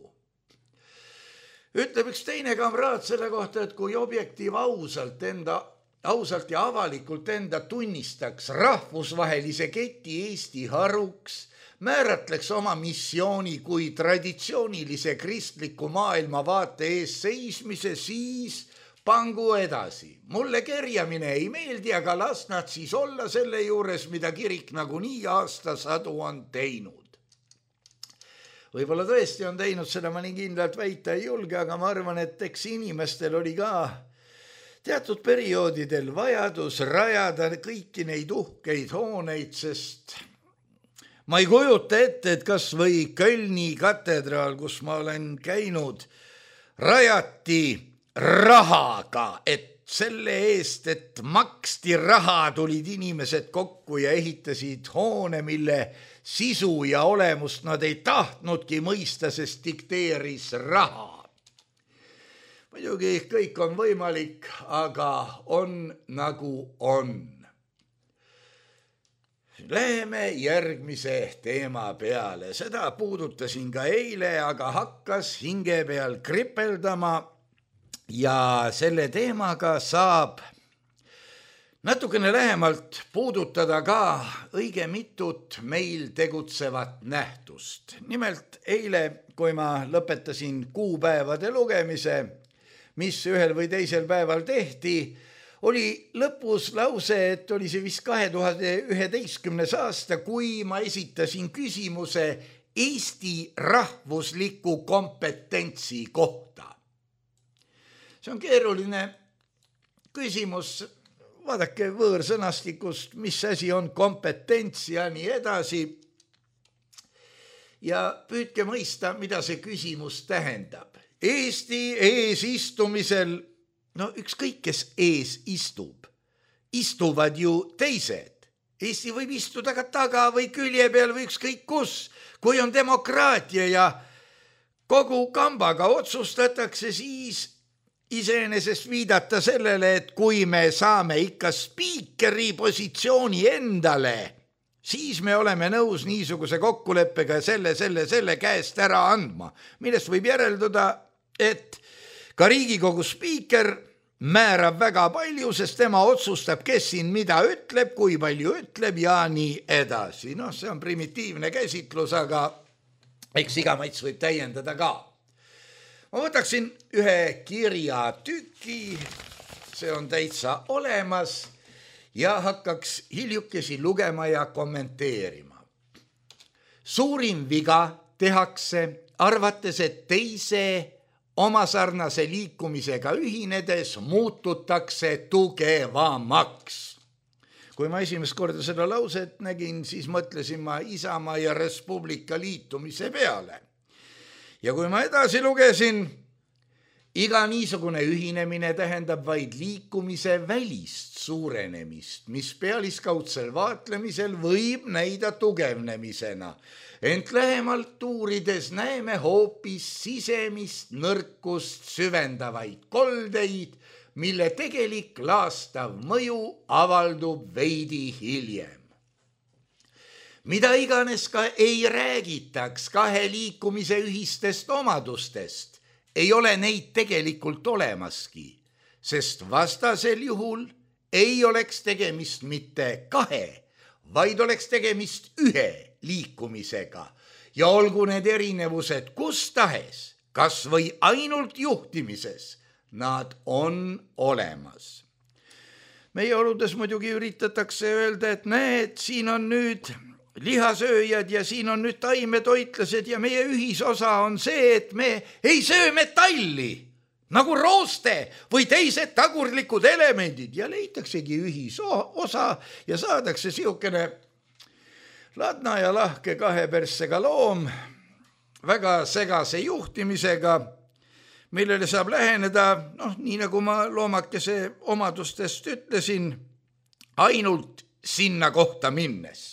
Ütleb üks teine kamraad selle kohta, et kui Objektiiv ausalt ja avalikult enda tunnistaks rahvusvahelise keti Eesti haruks, määratleks oma missiooni kui traditsioonilise kristliku maailmavaate ees seismise, siis pangu edasi. Mulle kerjamine ei meeldi, aga las nad siis olla selle juures, mida kirik nagunii aastasadu on teinud. Võib-olla tõesti on teinud, seda ma nii kindlalt väita ei julge, aga ma arvan, et eks inimestel oli ka teatud perioodidel vajadus rajada kõiki neid uhkeid hooneid, sest ma ei kujuta ette, et kas või Kölni katedraal, kus ma olen käinud, rajati rahaga, et selle eest, et maksti raha, tulid inimesed kokku ja ehitasid hoone, mille sisu ja olemust nad ei tahtnudki mõista, sest dikteeris raha. Muidugi kõik on võimalik, aga on nagu on. Läheme järgmise teema peale. Seda puudutasin ka eile, aga hakkas hinge peal kripeldama. Ja selle teemaga saab natukene lähemalt puudutada ka õige mitut meil tegutsevat nähtust. Nimelt eile, kui ma lõpetasin kuupäevade lugemise, mis ühel või teisel päeval tehti, oli lõpus lause, et oli see vist 2011. aasta, kui ma esitasin küsimuse Eesti rahvusliku kompetentsi kohta. See on keeruline küsimus, vaadake võõrsõnastikust, mis asi on kompetents ja nii edasi. Ja püüdke mõista, mida see küsimus tähendab. Eesti eesistumisel, no ükskõik, kes ees istub, istuvad ju teised. Eesti võib istuda ka taga või külje peal või ükskõik kus. Kui on demokraatia ja kogu kambaga otsustatakse, siis iseenesest viidata sellele, et kui me saame ikka spiikeri positsiooni endale, siis me oleme nõus niisuguse kokkuleppega selle käest ära andma, millest võib järelduda, et ka Riigikogu spiiker määrab väga palju, sest tema otsustab, kes siin mida ütleb, kui palju ütleb ja nii edasi. No see on primitiivne käsitlus, aga eks iga mats võib täiendada ka. Ma võtaksin ühe kirjatüki, see on täitsa olemas ja hakkaks hiljukesi lugema ja kommenteerima. Suurim viga tehakse, arvates, et teise omasarnase liikumisega ühinedes muututakse tugevamaks. Kui ma esimest korda seda lauset nägin, siis mõtlesin ma Isamaa ja Res Publica liitumise peale. Ja kui ma edasi lugesin, iga niisugune ühinemine tähendab vaid liikumise välist suurenemist, mis pealiskaudsel vaatlemisel võib näida tugevnemisena. Ent lähemalt uurides näeme hoopis sisemist nõrkust süvendavaid koldeid, mille tegelik laastav mõju avaldub veidi hiljem. Mida iganes ka ei räägitaks kahe liikumise ühistest omadustest, ei ole neid tegelikult olemaski, sest vastasel juhul ei oleks tegemist mitte kahe, vaid oleks tegemist ühe liikumisega ja olgu need erinevused kus tahes, kas või ainult juhtimises, nad on olemas. Meie oludes muidugi üritatakse öelda, et näed, siin on nüüd lihasööjad ja siin on nüüd taimetoitlased ja meie ühisosa on see, et me ei söö metalli, nagu rooste või teised tagurlikud elemendid ja leitaksegi ühisosa ja saadakse siukene ladna ja lahke kaheperssega loom väga segase juhtimisega, millele saab läheneda, nii nagu ma loomakese omadustest ütlesin, ainult sinna kohta minnes.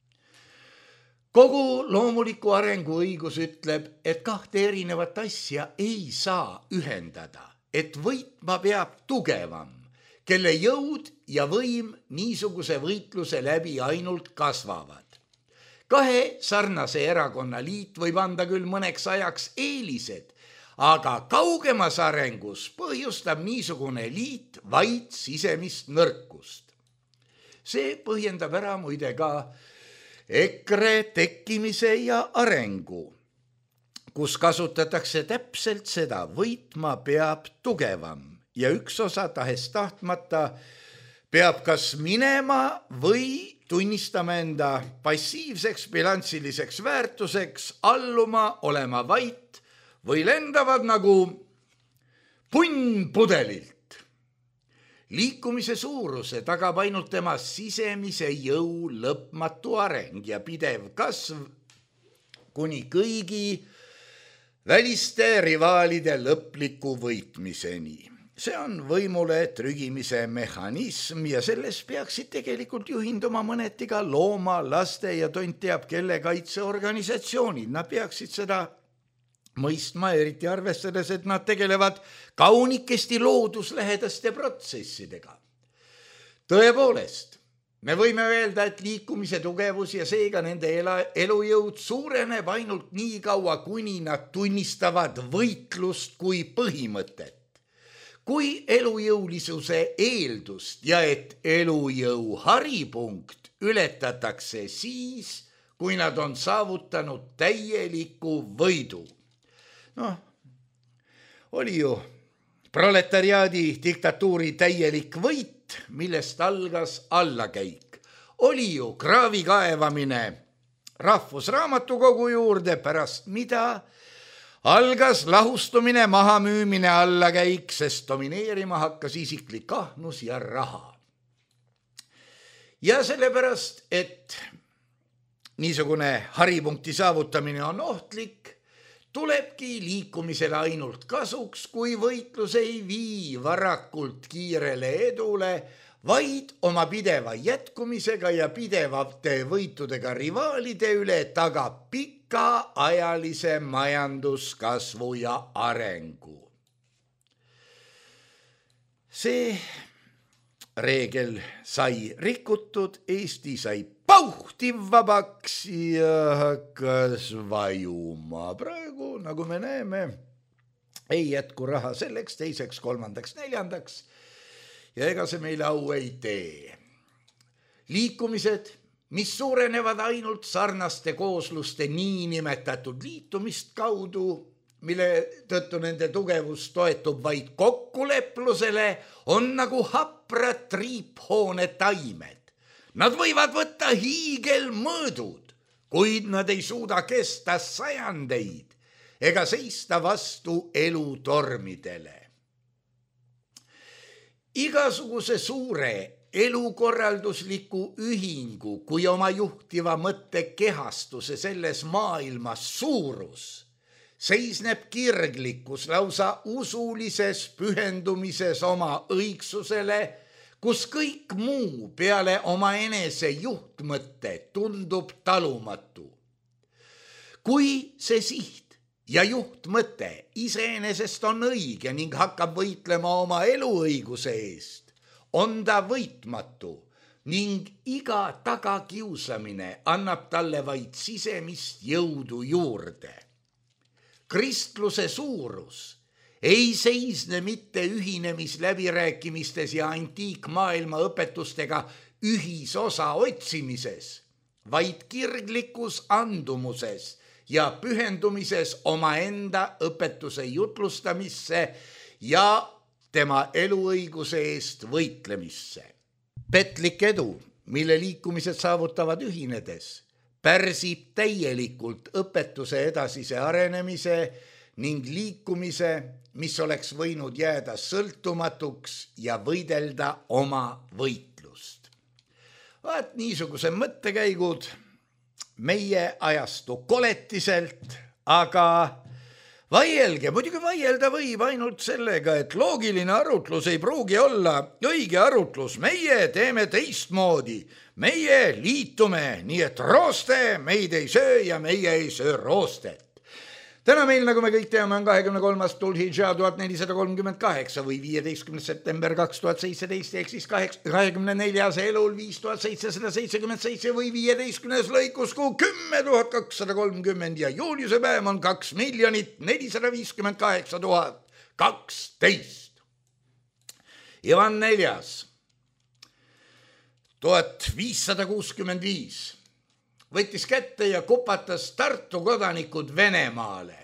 Kogu loomuliku arengu õigus ütleb, et kahte erinevat asja ei saa ühendada, et võitma peab tugevam, kelle jõud ja võim niisuguse võitluse läbi ainult kasvavad. Kahe sarnase erakonna liit võib anda küll mõneks ajaks eelised, aga kaugemas arengus põhjustab niisugune liit vaid sisemist nõrkust. See põhjendab ära muide ka EKRE tekkimise ja arengu, kus kasutatakse täpselt seda, võitma peab tugevam ja üks osa tahes tahtmata peab kas minema või tunnistama enda passiivseks bilansiliseks väärtuseks, alluma, olema vait või lendavad nagu punn pudelilt. Liikumise suuruse tagab ainult tema sisemise jõu lõpmatu areng ja pidev kasv kuni kõigi väliste rivaalide lõpliku võitmiseni. See on võimule trügimise mehhanism ja sellest peaksid tegelikult juhinduma mõneti ka looma, laste ja tont teab kelle kaitseorganisatsioonid. Nad peaksid seda mõistma, eriti arvestades, et nad tegelevad kaunikesti looduslähedaste protsessidega. Tõepoolest, me võime öelda, et liikumise tugevus ja seega nende elujõud suureneb ainult nii kaua, kuni nad tunnistavad võitlust kui põhimõtet. Kui elujõulisuse eeldust ja et elujõu haripunkt ületatakse siis, kui nad on saavutanud täieliku võidu. Oli ju proletariaadi diktatuuri täielik võit, millest algas allakäik. Oli ju kraavi kaevamine Rahvusraamatukogu juurde, pärast mida algas lahustumine, mahamüümine, allakäik, sest domineerima hakkas isiklik ahnus ja raha. ja sellepärast, et niisugune haripunkti saavutamine on ohtlik, tulebki liikumisele ainult kasuks, kui võitlus ei vii varakult kiirele edule, vaid oma pideva jätkumisega ja pidevate võitudega rivaalide üle tagab pikaajalise majanduskasvu ja arengu. See reegel sai rikutud, Eesti sai pauhtivabaks ja hakkas vajuma. Praegu, nagu me näeme, ei jätku raha selleks, teiseks, kolmandaks, neljandaks ja ega see meile au ei tee. Liikumised, mis suurenevad ainult sarnaste koosluste niinimetatud liitumist kaudu, mille tõttu nende tugevus toetub vaid kokkuleplusele, on nagu haprad triiphoone taimed. Nad võivad võtta hiigelmõõdud, kuid nad ei suuda kesta sajandeid ega seista vastu elutormidele. Igasuguse suure elukorraldusliku ühingu kui oma juhtiva mõtte kehastuse selles maailmas suurus seisneb kirglikkus lausa usulises pühendumises oma õigsusele, kus kõik muu peale oma enese juhtmõtte tundub talumatu. Kui see siht ja juhtmõte iseenesest on õige ning hakkab võitlema oma eluõiguse eest, on ta võitmatu ning iga tagakiusamine annab talle vaid sisemist jõudu juurde. Kristluse suurus ei seisne mitte ühinemisläbirääkimistes ja antiikmaailma õpetustega ühisosa otsimises, vaid kirglikus andumuses ja pühendumises omaenda õpetuse jutlustamisse ja tema eluõiguse eest võitlemisse. Petlik edu, mille liikumised saavutavad ühinedes, pärsib täielikult õpetuse edasise arenemise ning liikumise, mis oleks võinud jääda sõltumatuks ja võidelda oma võitlust. Vaat niisuguse mõttekäigud meie ajastu koletiselt, aga vaielge, muidugi vaielda võib ainult sellega, et loogiline arutlus ei pruugi olla õige arutlus. Meie teeme teistmoodi, meie liitume, nii et rooste meid ei söö ja meie ei söö roostet. Täna meil, nagu me kõik teame, on 23. Dhul-Hidža 1438 või 15. september 2017 ehk siis 24. elul 5777 või 15. lõikuskuu 10 230 ja juuliuse päev on 2 458 012. Ivan IV 1565 võttis kätte ja kupatas Tartu kodanikud Venemaale.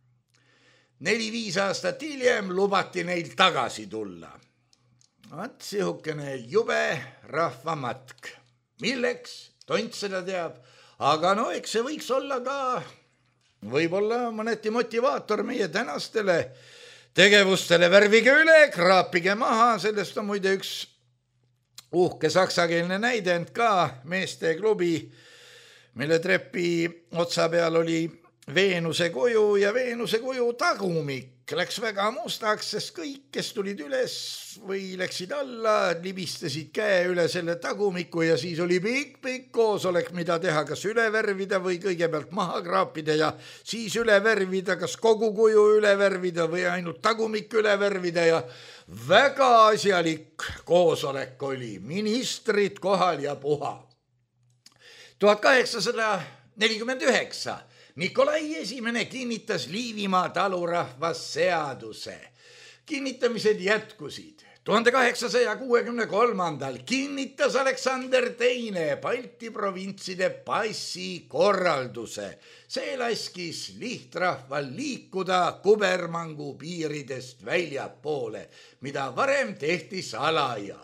4-5 aastat hiljem lubati neil tagasi tulla. Vaat sihukene jube rahvamatk. Milleks? Tont seda teab. Aga no eks see võiks olla ka võib-olla mõneti motivaator meie tänastele tegevustele. Värvige üle, kraapige maha. Sellest on muide üks uhke saksakeelne näidend ka meeste klubi, mille trepi otsa peal oli Veenuse kuju ja Veenuse kuju tagumik läks väga mustaks, sest kõik, kes tulid üles või läksid alla, libistasid käe üle selle tagumiku ja siis oli pikk koosolek, mida teha, kas üle värvida või kõigepealt maha kraapida ja siis üle värvida, kas kogu kuju üle värvida või ainult tagumik üle värvida ja väga asjalik koosolek oli, ministrid kohal ja puha. 1849 Nikolai I kinnitas Liivimaa talurahvas seaduse. Kinnitamised jätkusid. 1863 kinnitas Aleksander II Balti provintside passikorralduse. See laskis lihtrahval liikuda kubermangu piiridest väljapoole, mida varem tehti salaja.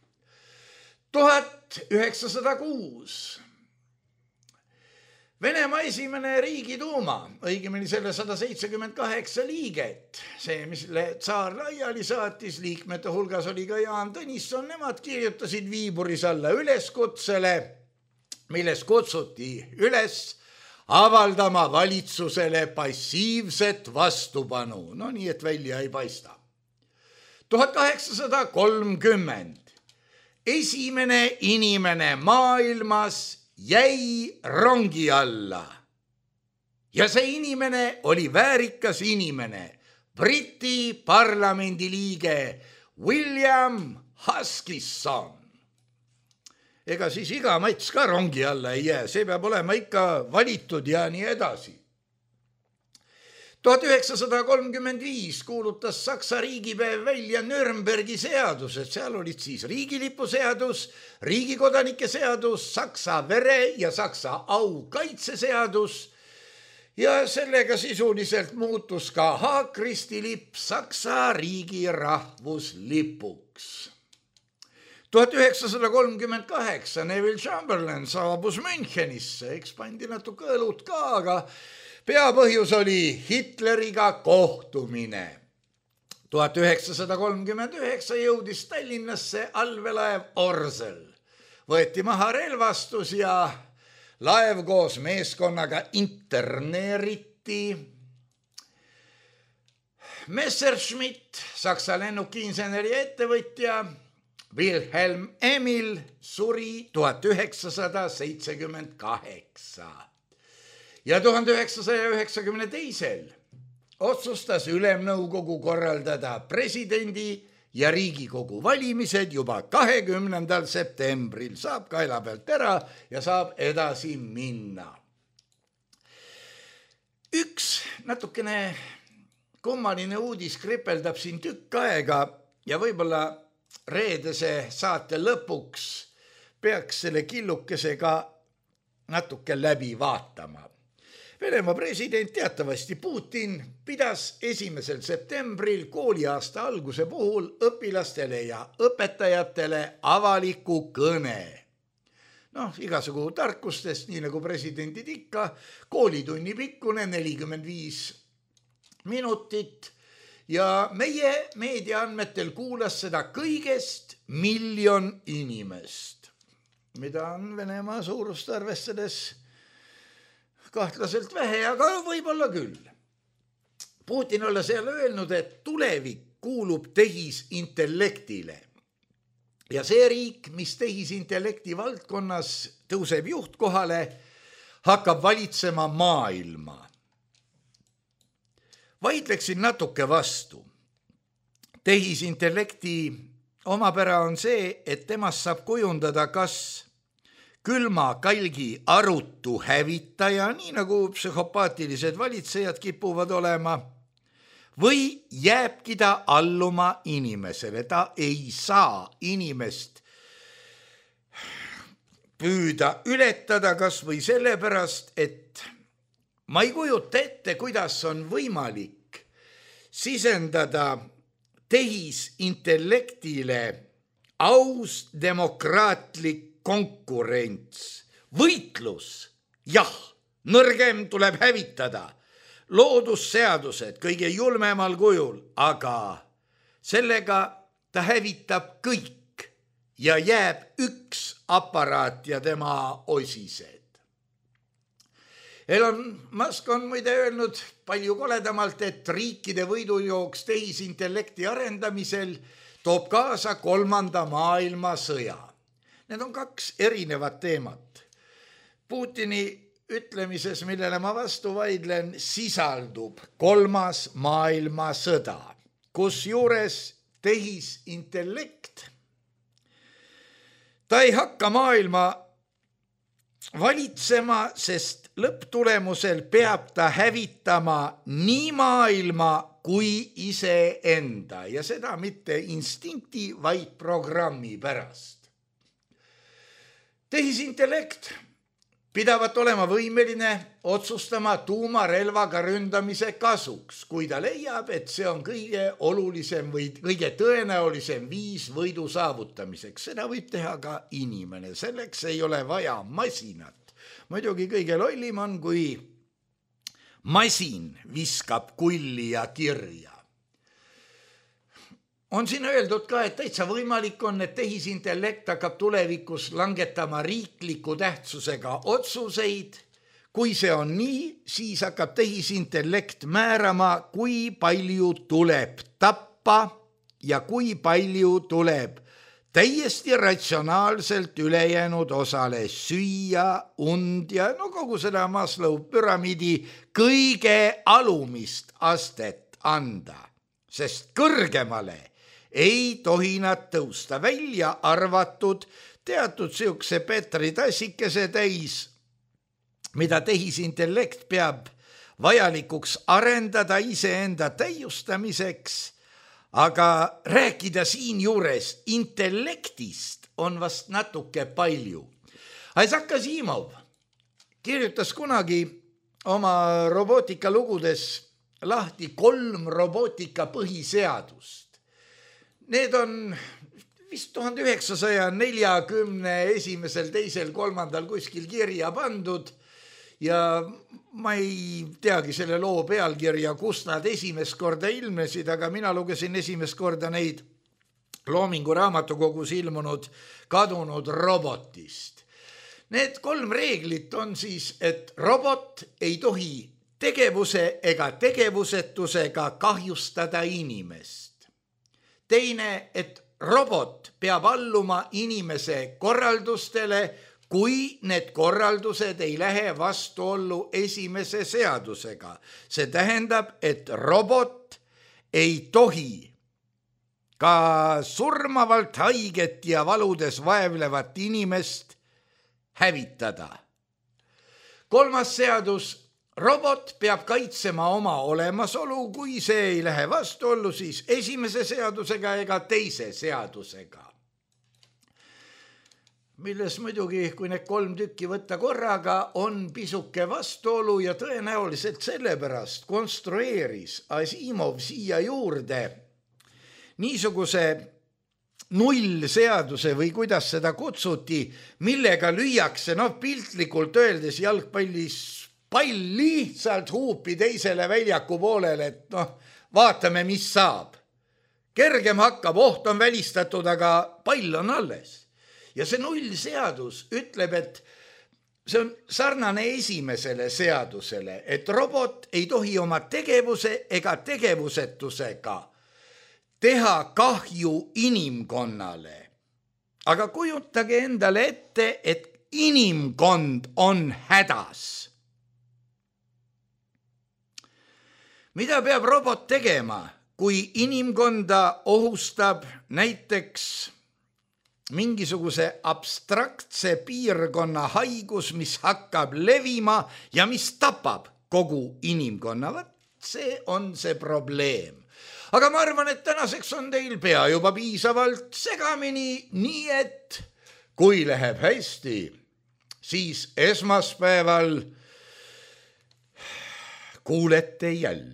1906 Venemaa Venemaa esimene riigiduuma, õigemini selle 178 liiget. See, mis tsaar laiali saatis, liikmete hulgas oli ka Jaan Tõnisson, nemad kirjutasid Viiburis alla üleskutsele, milles kutsuti üles avaldama valitsusele passiivset vastupanu. No nii, et välja ei paista. 1830 esimene inimene maailmas jäi rongi alla. Ja see inimene oli väärikas inimene, Briti parlamendi liige William Huskisson. Ega siis iga mats ka rongi alla ei jää, see peab olema ikka valitud ja nii edasi. 1935 kuulutas Saksa riigipäev välja Nürnbergi seadused, seal olid siis riigilipuseadus, riigikodanike seadus, Saksa vere ja Saksa au kaitseseadus ja sellega sisuliselt muutus ka haakristilipp Saksa riigi rahvuslipuks. 1938 Neville Chamberlain saabus Münchenisse, eks pandi natuke õlut ka, aga peapõhjus oli Hitleriga kohtumine. 1939 jõudis Tallinnasse allveelaev Orsel. Võeti maha relvastus ja laev koos meeskonnaga interneeriti. Messerschmitt, Saksa lennukiinseneri ettevõtja, Wilhelm Emil suri 1978. Ja 1992 otsustas Ülemnõukogu korraldada presidendi ja Riigikogu valimised juba 20. septembril. Saab kaela pealt ära ja saab edasi minna. Üks natukene kummaline uudis kripeldab siin tükk aega ja võib-olla reedese saate lõpuks peaks selle killukesega natuke läbi vaatama. Venemaa president teatavasti Putin pidas 1. septembril kooliaasta alguse puhul õpilastele ja õpetajatele avaliku kõne. Igasugu tarkustest, nii nagu presidendid ikka, koolitunni pikkune 45 minutit ja meie meediaandmetel kuulas seda kõigest 1 miljon inimest, mida on Venemaa suurust arvestades kahtlaselt vähe, aga võib-olla küll. Putin olla seal öelnud, et tulevik kuulub tehisintellektile. Ja see riik, mis tehisintellekti valdkonnas tõuseb juhtkohale, hakkab valitsema maailma. Vaidleksin natuke vastu. Tehisintellekti omapära on see, et temast saab kujundada kas külma kalgi arutu hävitaja, nii nagu psühhopaatilised valitsejad kipuvad olema, või jääbki ta alluma inimesele. Ta ei saa inimest püüda ületada kas või sellepärast, et ma ei kujuta ette, kuidas on võimalik sisendada tehisintellektile aus demokraatlik konkurents, võitlus, jah, nõrgem tuleb hävitada, loodusseadused kõige julmemal kujul, aga sellega ta hävitab kõik ja jääb üks aparaat ja tema osised. Elon Musk on muide öelnud palju koledamalt, et riikide võidujooks tehisintellekti arendamisel toob kaasa 3. maailmasõja. Need on 2 erinevat teemat. Putini ütlemises, millele ma vastu vaidlen, sisaldub 3. maailmasõda, kus juures tehisintellekt, ta ei hakka maailma valitsema, sest lõpptulemusel peab ta hävitama nii maailma kui iseenda ja seda mitte instinkti, vaid programmi pärast. Tehisintellekt pidavat olema võimeline otsustama tuumarelvaga ründamise kasuks, kui ta leiab, et see on kõige olulisem või kõige tõenäolisem viis võidu saavutamiseks. Seda võib teha ka inimene, selleks ei ole vaja masinat. muidugi kõige lollim on, kui masin viskab kulli ja kirja. On siin öeldud ka, et täitsa võimalik on, et tehisintellekt hakkab tulevikus langetama riikliku tähtsusega otsuseid. Kui see on nii, siis hakkab tehisintellekt määrama, kui palju tuleb tappa ja kui palju tuleb täiesti ratsionaalselt ülejäänud osale süüa, und ja kogu seda Maslow püramiidi kõige alumist astet anda, sest kõrgemale ei tohi nad tõusta, välja arvatud teatud siukse Petri tassikese täis, mida tehisintellekt peab vajalikuks arendada iseenda täiustamiseks, aga rääkida siinjuures intellektist on vast natuke palju. Isaac Asimov kirjutas kunagi oma robootikalugudes lahti 3 robootika põhiseadust. Need on vist 1941, 2., 3. kuskil kirja pandud ja ma ei teagi selle loo pealkirja, kust nad esimest korda ilmesid, aga mina lugesin esimest korda neid Loomingu raamatukogus ilmunud Kadunud robotist. Need 3 reeglit on siis, et robot ei tohi tegevuse ega tegevusetusega kahjustada inimest. Teine, et robot peab alluma inimese korraldustele, kui need korraldused ei lähe vastuollu esimese seadusega. See tähendab, et robot ei tohi ka surmavalt haiget ja valudes vaevlevat inimest hävitada. 3. seadus. Robot peab kaitsema oma olemasolu, kui see ei lähe vastuollu siis esimese seadusega ega teise seadusega. Milles muidugi, kui need 3 tükki võtta korraga, on pisuke vastuolu ja tõenäoliselt sellepärast konstrueeris Asimov siia juurde niisuguse nullseaduse või kuidas seda kutsuti, millega lüüakse piltlikult öeldes jalgpallis pall lihtsalt huupi teisele väljaku poolele, et vaatame, mis saab. Kergem hakkab, oht on välistatud, aga pall on alles. Ja see nullseadus ütleb, et see on sarnane esimesele seadusele, et robot ei tohi oma tegevuse ega tegevusetusega teha kahju inimkonnale. Aga kujutage endale ette, et inimkond on hädas. Mida peab robot tegema, kui inimkonda ohustab näiteks mingisuguse abstraktse piirkonna haigus, mis hakkab levima ja mis tapab kogu inimkonna? See on see probleem. Aga ma arvan, et tänaseks on teil pea juba piisavalt segamini, nii et kui läheb hästi, siis esmaspäeval kuulete jälle.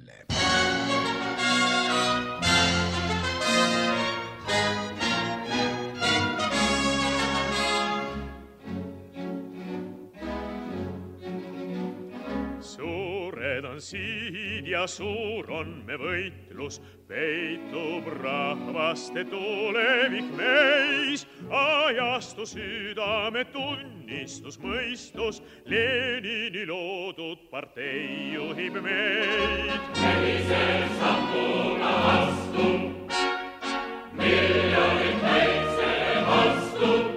Siid ja suur on me võitlus, peitub rahvaste tulevik meis. Ajastu südame tunnistus, mõistus, Lenini loodud partei juhib meid. Sellisel sammuna astub, miljonid kaitsele astub.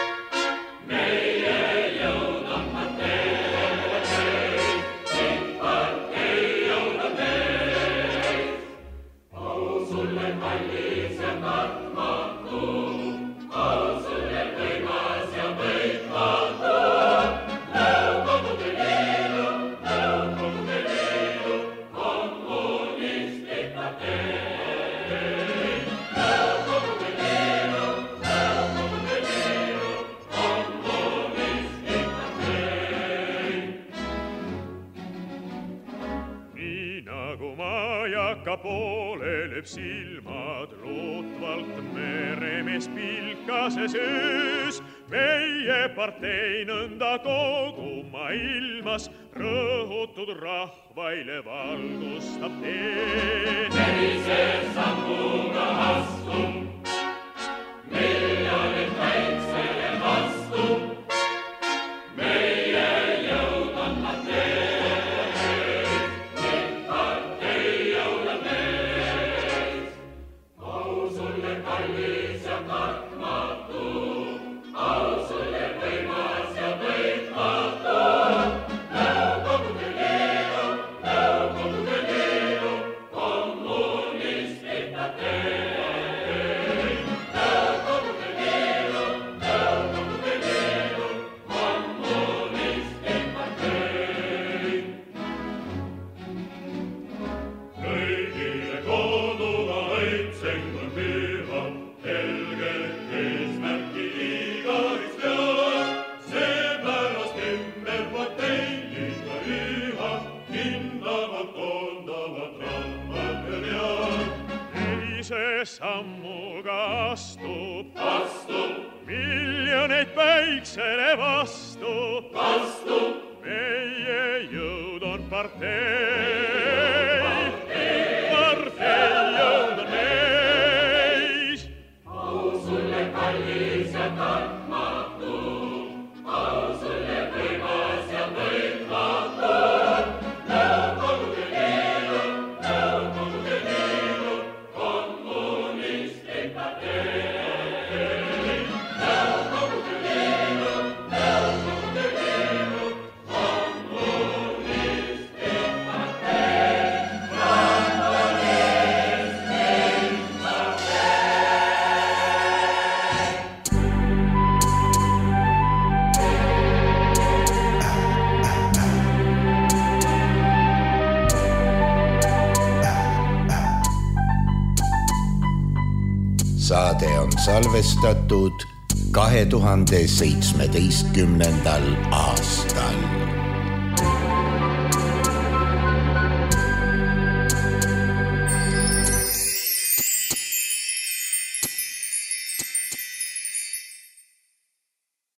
Poole lööb silmad lootvalt meremees pilkases öös, meie partei nõnda kogu maailmas rõhutud rahvaile valgustab teed. Sellise sammuga astub, miljonid väiksele vastu, meie jõud annab teed, nüüd partei jõudab mees. Au sulle kallis ja kartmatu, au sulle võimas ja võitmatu, Nõukogude Liidu, kommunistlik partei. Nõukogude Liidu, kommunistlik partei. Kõigile koduga õitseng on püha, helge eesmärki igaüks teab, seepärast ümber parteiga üha hindavad, koondavad rahvad vead. Sellise sammuga astub, miljoneid päiksele vastu, meie jõud on partei, partei jõud on meis. Au sulle kallis ja kartmatu, au sulle võimas ja võitmatu, Nõukogude Liidu, kommunistlik partei. Nõukogude Liidu, kommunistlik partei. Saade on salvestatud 2017. aastal.